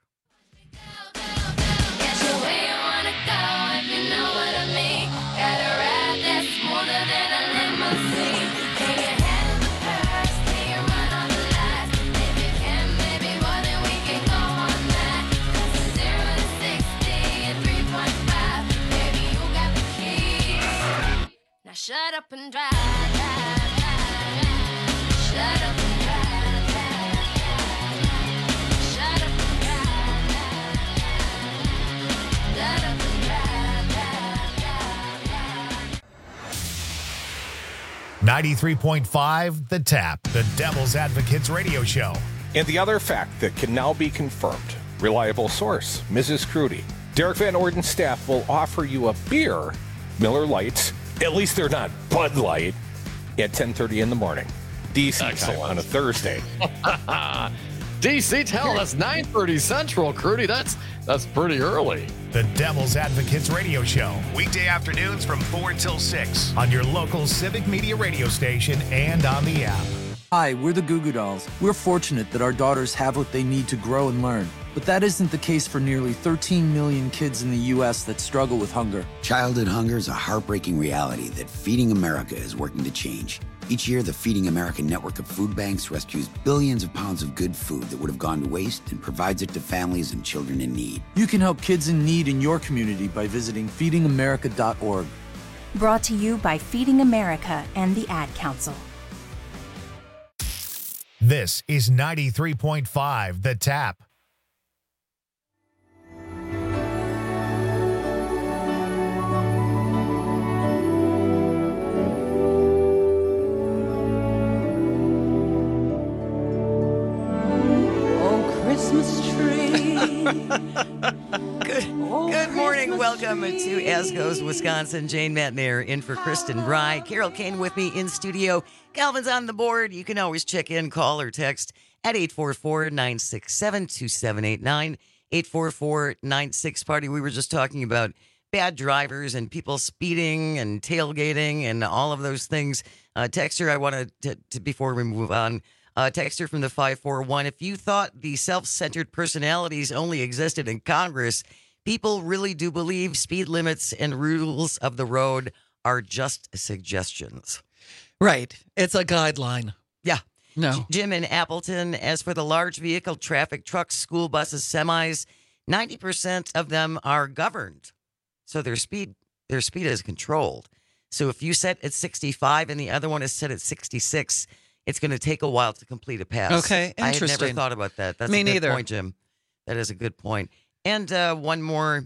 Now shut up and drive, drive, drive. Shut up and drive, drive, drive. Shut up and drive, drive, drive. Shut up and drive, drive, drive, drive. ninety-three point five The Tap, the Devil's Advocates radio show. And the other fact that can now be confirmed. Reliable source, Missus Crudy. Derek Van Orden's staff will offer you a beer, Miller Lights, at least they're not Bud Light, at ten thirty in the morning. D C time on a Thursday. D C tell that's nine thirty Central, Crudy. That's that's pretty early. The Devil's Advocates Radio Show, weekday afternoons from four till six on your local Civic Media radio station and on the app. Hi, we're the Goo Goo Dolls. We're fortunate that our daughters have what they need to grow and learn. But that isn't the case for nearly thirteen million kids in the U S that struggle with hunger. Childhood hunger is a heartbreaking reality that Feeding America is working to change. Each year, the Feeding America network of food banks rescues billions of pounds of good food that would have gone to waste and provides it to families and children in need. You can help kids in need in your community by visiting feeding america dot org. Brought to you by Feeding America and the Ad Council. This is ninety-three point five The Tap. Christmas tree. good good morning. Welcome to Asco's Wisconsin. Jane Matnair in for Kristen Bry. Carol Kane with me in studio. Calvin's on the board. You can always check in, call, or text at eight four four, nine six seven, two seven eight nine. eight four four, nine six party. We were just talking about bad drivers and people speeding and tailgating and all of those things. Uh, Texter, I wanted to, to, before we move on, Uh, texter from the five four one, if you thought the self-centered personalities only existed in Congress, people really do believe speed limits and rules of the road are just suggestions. Right. It's a guideline. Yeah. No. J- Jim in Appleton, as for the large vehicle traffic, trucks, school buses, semis, ninety percent of them are governed. So their speed, their speed is controlled. So if you set at sixty-five and the other one is set at sixty-six, it's going to take a while to complete a pass. Okay, interesting. I had never thought about that. That's Me a good neither. point, Jim. That is a good point. And uh, one more.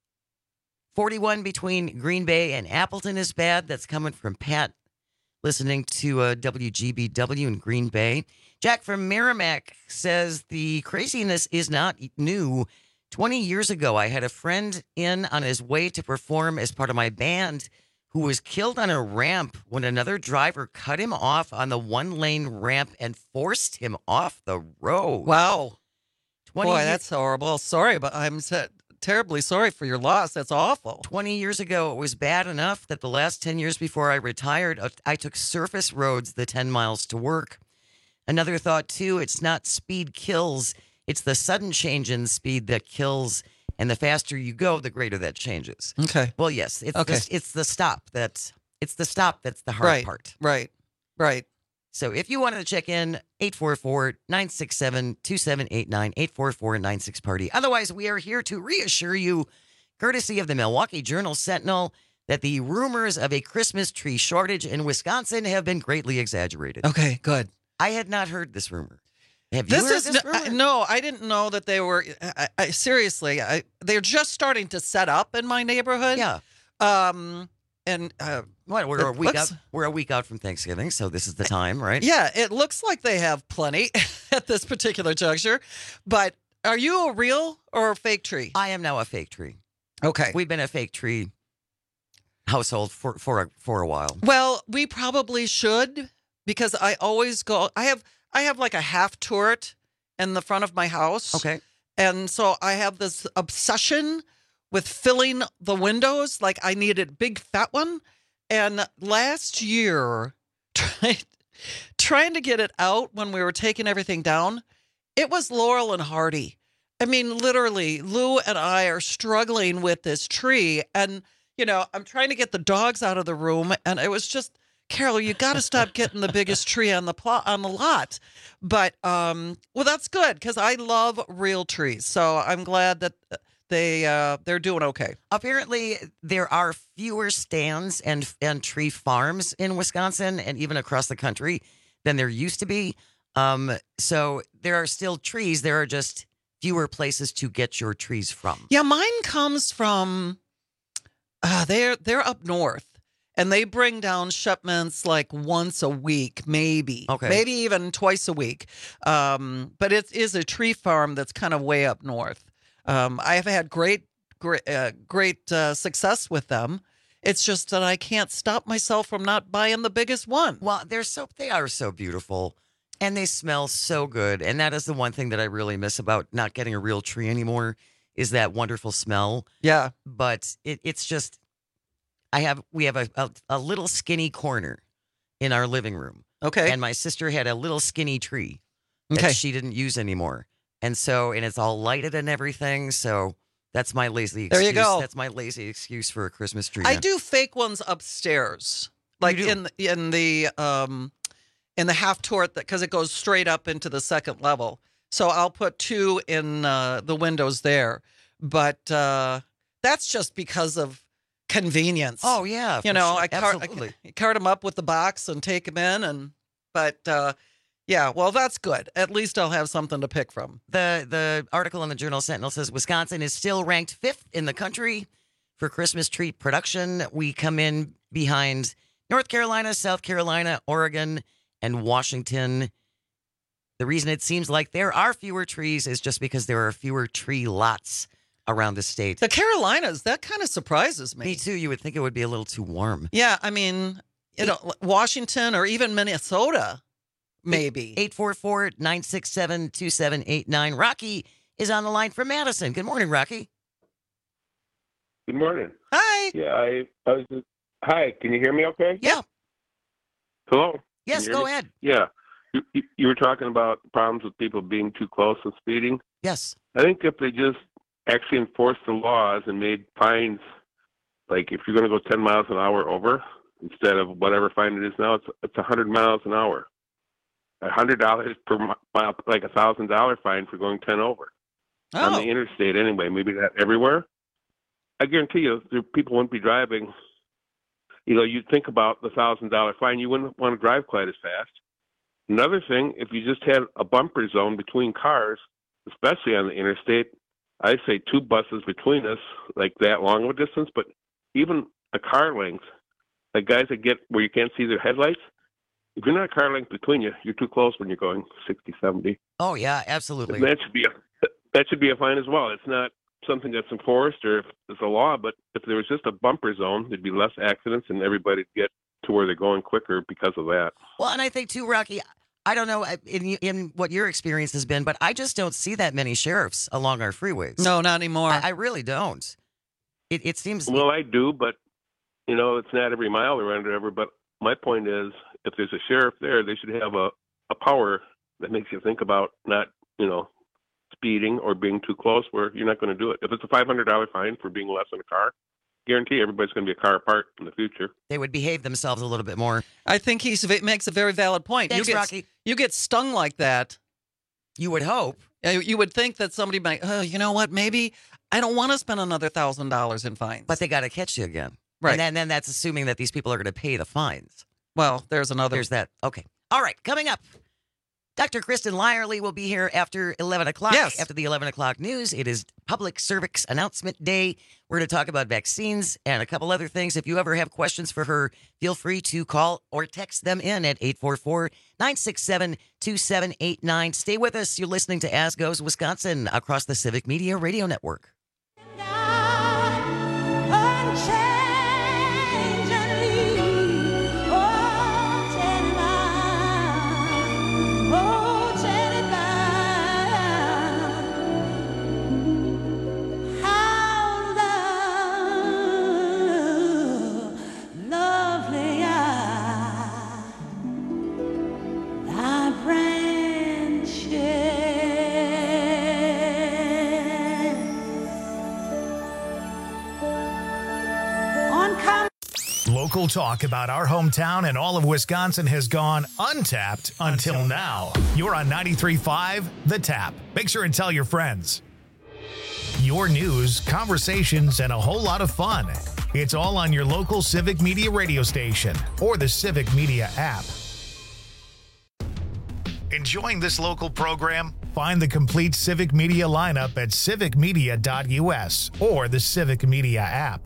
forty-one between Green Bay and Appleton is bad. That's coming from Pat, listening to uh, W G B W in Green Bay. Jack from Merrimack says the craziness is not new. twenty years ago, I had a friend in on his way to perform as part of my band who was killed on a ramp when another driver cut him off on the one-lane ramp and forced him off the road. Wow. Boy, Boy, that's horrible. Sorry, but I'm t- terribly sorry for your loss. That's awful. twenty years ago, it was bad enough that the last ten years before I retired, I took surface roads the ten miles to work. Another thought, too, it's not speed kills. It's the sudden change in speed that kills. And the faster you go, the greater that changes. Okay. Well, yes, it's Okay. the, it's the stop that's it's the stop that's the hard Right. part. Right. Right. So if you wanted to check in, eight four four, nine six seven, two seven eight nine, eight four four, nine six party. Otherwise, we are here to reassure you, courtesy of the Milwaukee Journal Sentinel, that the rumors of a Christmas tree shortage in Wisconsin have been greatly exaggerated. Okay, good. I had not heard this rumor. Have you This heard is this no, rumor? I- no, I didn't know that they were. I, I, seriously, I, they're just starting to set up in my neighborhood. Yeah. Um. And uh, What? We're it a week looks- out. We're a week out from Thanksgiving, so this is the time, right? Yeah, it looks like they have plenty at this particular juncture. But are you a real or a fake tree? I am now a fake tree. Okay. We've been a fake tree household for for a, for a while. Well, we probably should, because I always go. I have I have like a half turret in the front of my house. Okay. And so I have this obsession with filling the windows. Like I needed a big fat one. And last year, trying, trying to get it out when we were taking everything down, it was Laurel and Hardy. I mean, literally, Lou and I are struggling with this tree. And, you know, I'm trying to get the dogs out of the room. And it was just, Carol, you got to stop getting the biggest tree on the plot on the lot. But, um, well, that's good, because I love real trees. So I'm glad that they uh, they're doing okay. Apparently, there are fewer stands and and tree farms in Wisconsin and even across the country than there used to be. Um, so there are still trees. There are just fewer places to get your trees from. Yeah, mine comes from uh, they're they're up north. And they bring down shipments like once a week, maybe. Okay. Maybe even twice a week. Um, but it is a tree farm that's kind of way up north. Um, I've had great, great, uh, great uh, success with them. It's just that I can't stop myself from not buying the biggest one. Well, they're so they are so beautiful, and they smell so good. And that is the one thing that I really miss about not getting a real tree anymore is that wonderful smell. Yeah, but it, it's just I have we have a, a a little skinny corner in our living room. Okay, and my sister had a little skinny tree that Okay. she didn't use anymore, and so and it's all lighted and everything. So. That's my lazy excuse. There you go. That's my lazy excuse for a Christmas tree. I now. do fake ones upstairs, like do? in in the um in the half turret, because it goes straight up into the second level. So I'll put two in uh, the windows there, but uh, that's just because of convenience. Oh yeah, you for know, sure. I cart Absolutely. I cart them up with the box and take them in, and but uh, yeah, well that's good. At least I'll have something to pick from. The the article in the Journal Sentinel says Wisconsin is still ranked fifth in the country for Christmas tree production. We come in behind North Carolina, South Carolina, Oregon, and Washington. The reason it seems like there are fewer trees is just because there are fewer tree lots around the state. The Carolinas, that kind of surprises me. Me too. You would think it would be a little too warm. Yeah, I mean, you know, Washington or even Minnesota. Maybe. eight four four, nine six seven, two seven eight nine. Rocky is on the line from Madison. Good morning, Rocky. Good morning. Hi. Yeah, I, I was just, hi, can you hear me okay? Yeah. Hello? Yes, Can you hear go me? ahead. Yeah. You, you, you were talking about problems with people being too close and speeding. Yes. I think if they just actually enforced the laws and made fines, like if you're going to go ten miles an hour over, instead of whatever fine it is now, it's it's one hundred miles an hour. one hundred dollars per mi- mile, like a one thousand dollars fine for going ten over. On Oh. the interstate anyway, maybe that everywhere. I guarantee you, there, people wouldn't be driving. You know, you'd think about the one thousand dollars fine, you wouldn't want to drive quite as fast. Another thing, if you just had a bumper zone between cars, especially on the interstate, I'd say two buses between us, like that long of a distance, but even a car length, like guys that get where you can't see their headlights, if you're not a car length between you, you're too close when you're going sixty, seventy. Oh, yeah, absolutely. And that should be a, that should be a fine as well. It's not something that's enforced or if it's a law, but if there was just a bumper zone, there'd be less accidents and everybody'd get to where they're going quicker because of that. Well, and I think too, Rocky, I don't know in, in what your experience has been, but I just don't see that many sheriffs along our freeways. No, not anymore. I, I really don't. It, it seems. Well, I do, but, you know, it's not every mile around or ever. But my point is, if there's a sheriff there, they should have a, a power that makes you think about not, you know, speeding or being too close where you're not going to do it. If it's a five hundred dollars fine for being less in a car, guarantee everybody's going to be a car apart in the future. They would behave themselves a little bit more. I think he makes a very valid point. Thanks, you get, Rocky. You get stung like that. You would hope. Uh, You would think that somebody might, oh, you know what, maybe I don't want to spend another one thousand dollars in fines. But they got to catch you again. Right. And then, then that's assuming that these people are going to pay the fines. Well, there's another. There's that. Okay. All right. Coming up, Doctor Kristen Lyerly will be here after eleven o'clock. Yes. After the eleven o'clock news. It is Public Service Announcement Day. We're going to talk about vaccines and a couple other things. If you ever have questions for her, feel free to call or text them in at eight four four, nine six seven, two seven eight nine. Stay with us. You're listening to As Goes Wisconsin across the Civic Media Radio Network. Local talk about our hometown and all of Wisconsin has gone untapped until now. You're on ninety-three point five The Tap. Make sure and tell your friends. Your news, conversations, and a whole lot of fun. It's all on your local Civic Media radio station or the Civic Media app. Enjoying this local program? Find the complete Civic Media lineup at civic media dot u s or the Civic Media app.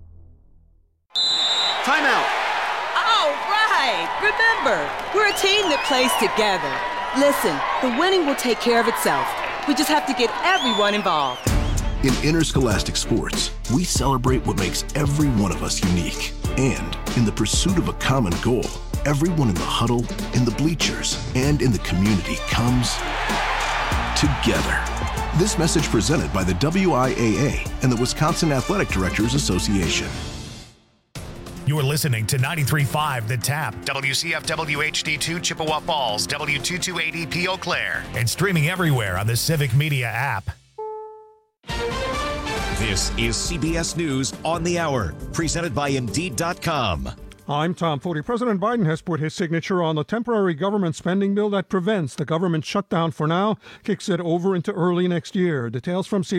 Timeout. All right. Remember, we're a team that plays together. Listen, the winning will take care of itself. We just have to get everyone involved. In Interscholastic Sports, we celebrate what makes every one of us unique. And in the pursuit of a common goal, everyone in the huddle, in the bleachers, and in the community comes together. This message presented by the W I A A and the Wisconsin Athletic Directors Association. You're listening to ninety-three point five The Tap, W C F W H D two Chippewa Falls, W two two eight E P Eau Claire, and streaming everywhere on the Civic Media app. This is C B S News on the Hour, presented by Indeed dot com. I'm Tom Foti. President Biden has put his signature on the temporary government spending bill that prevents the government shutdown for now, kicks it over into early next year. Details from C B S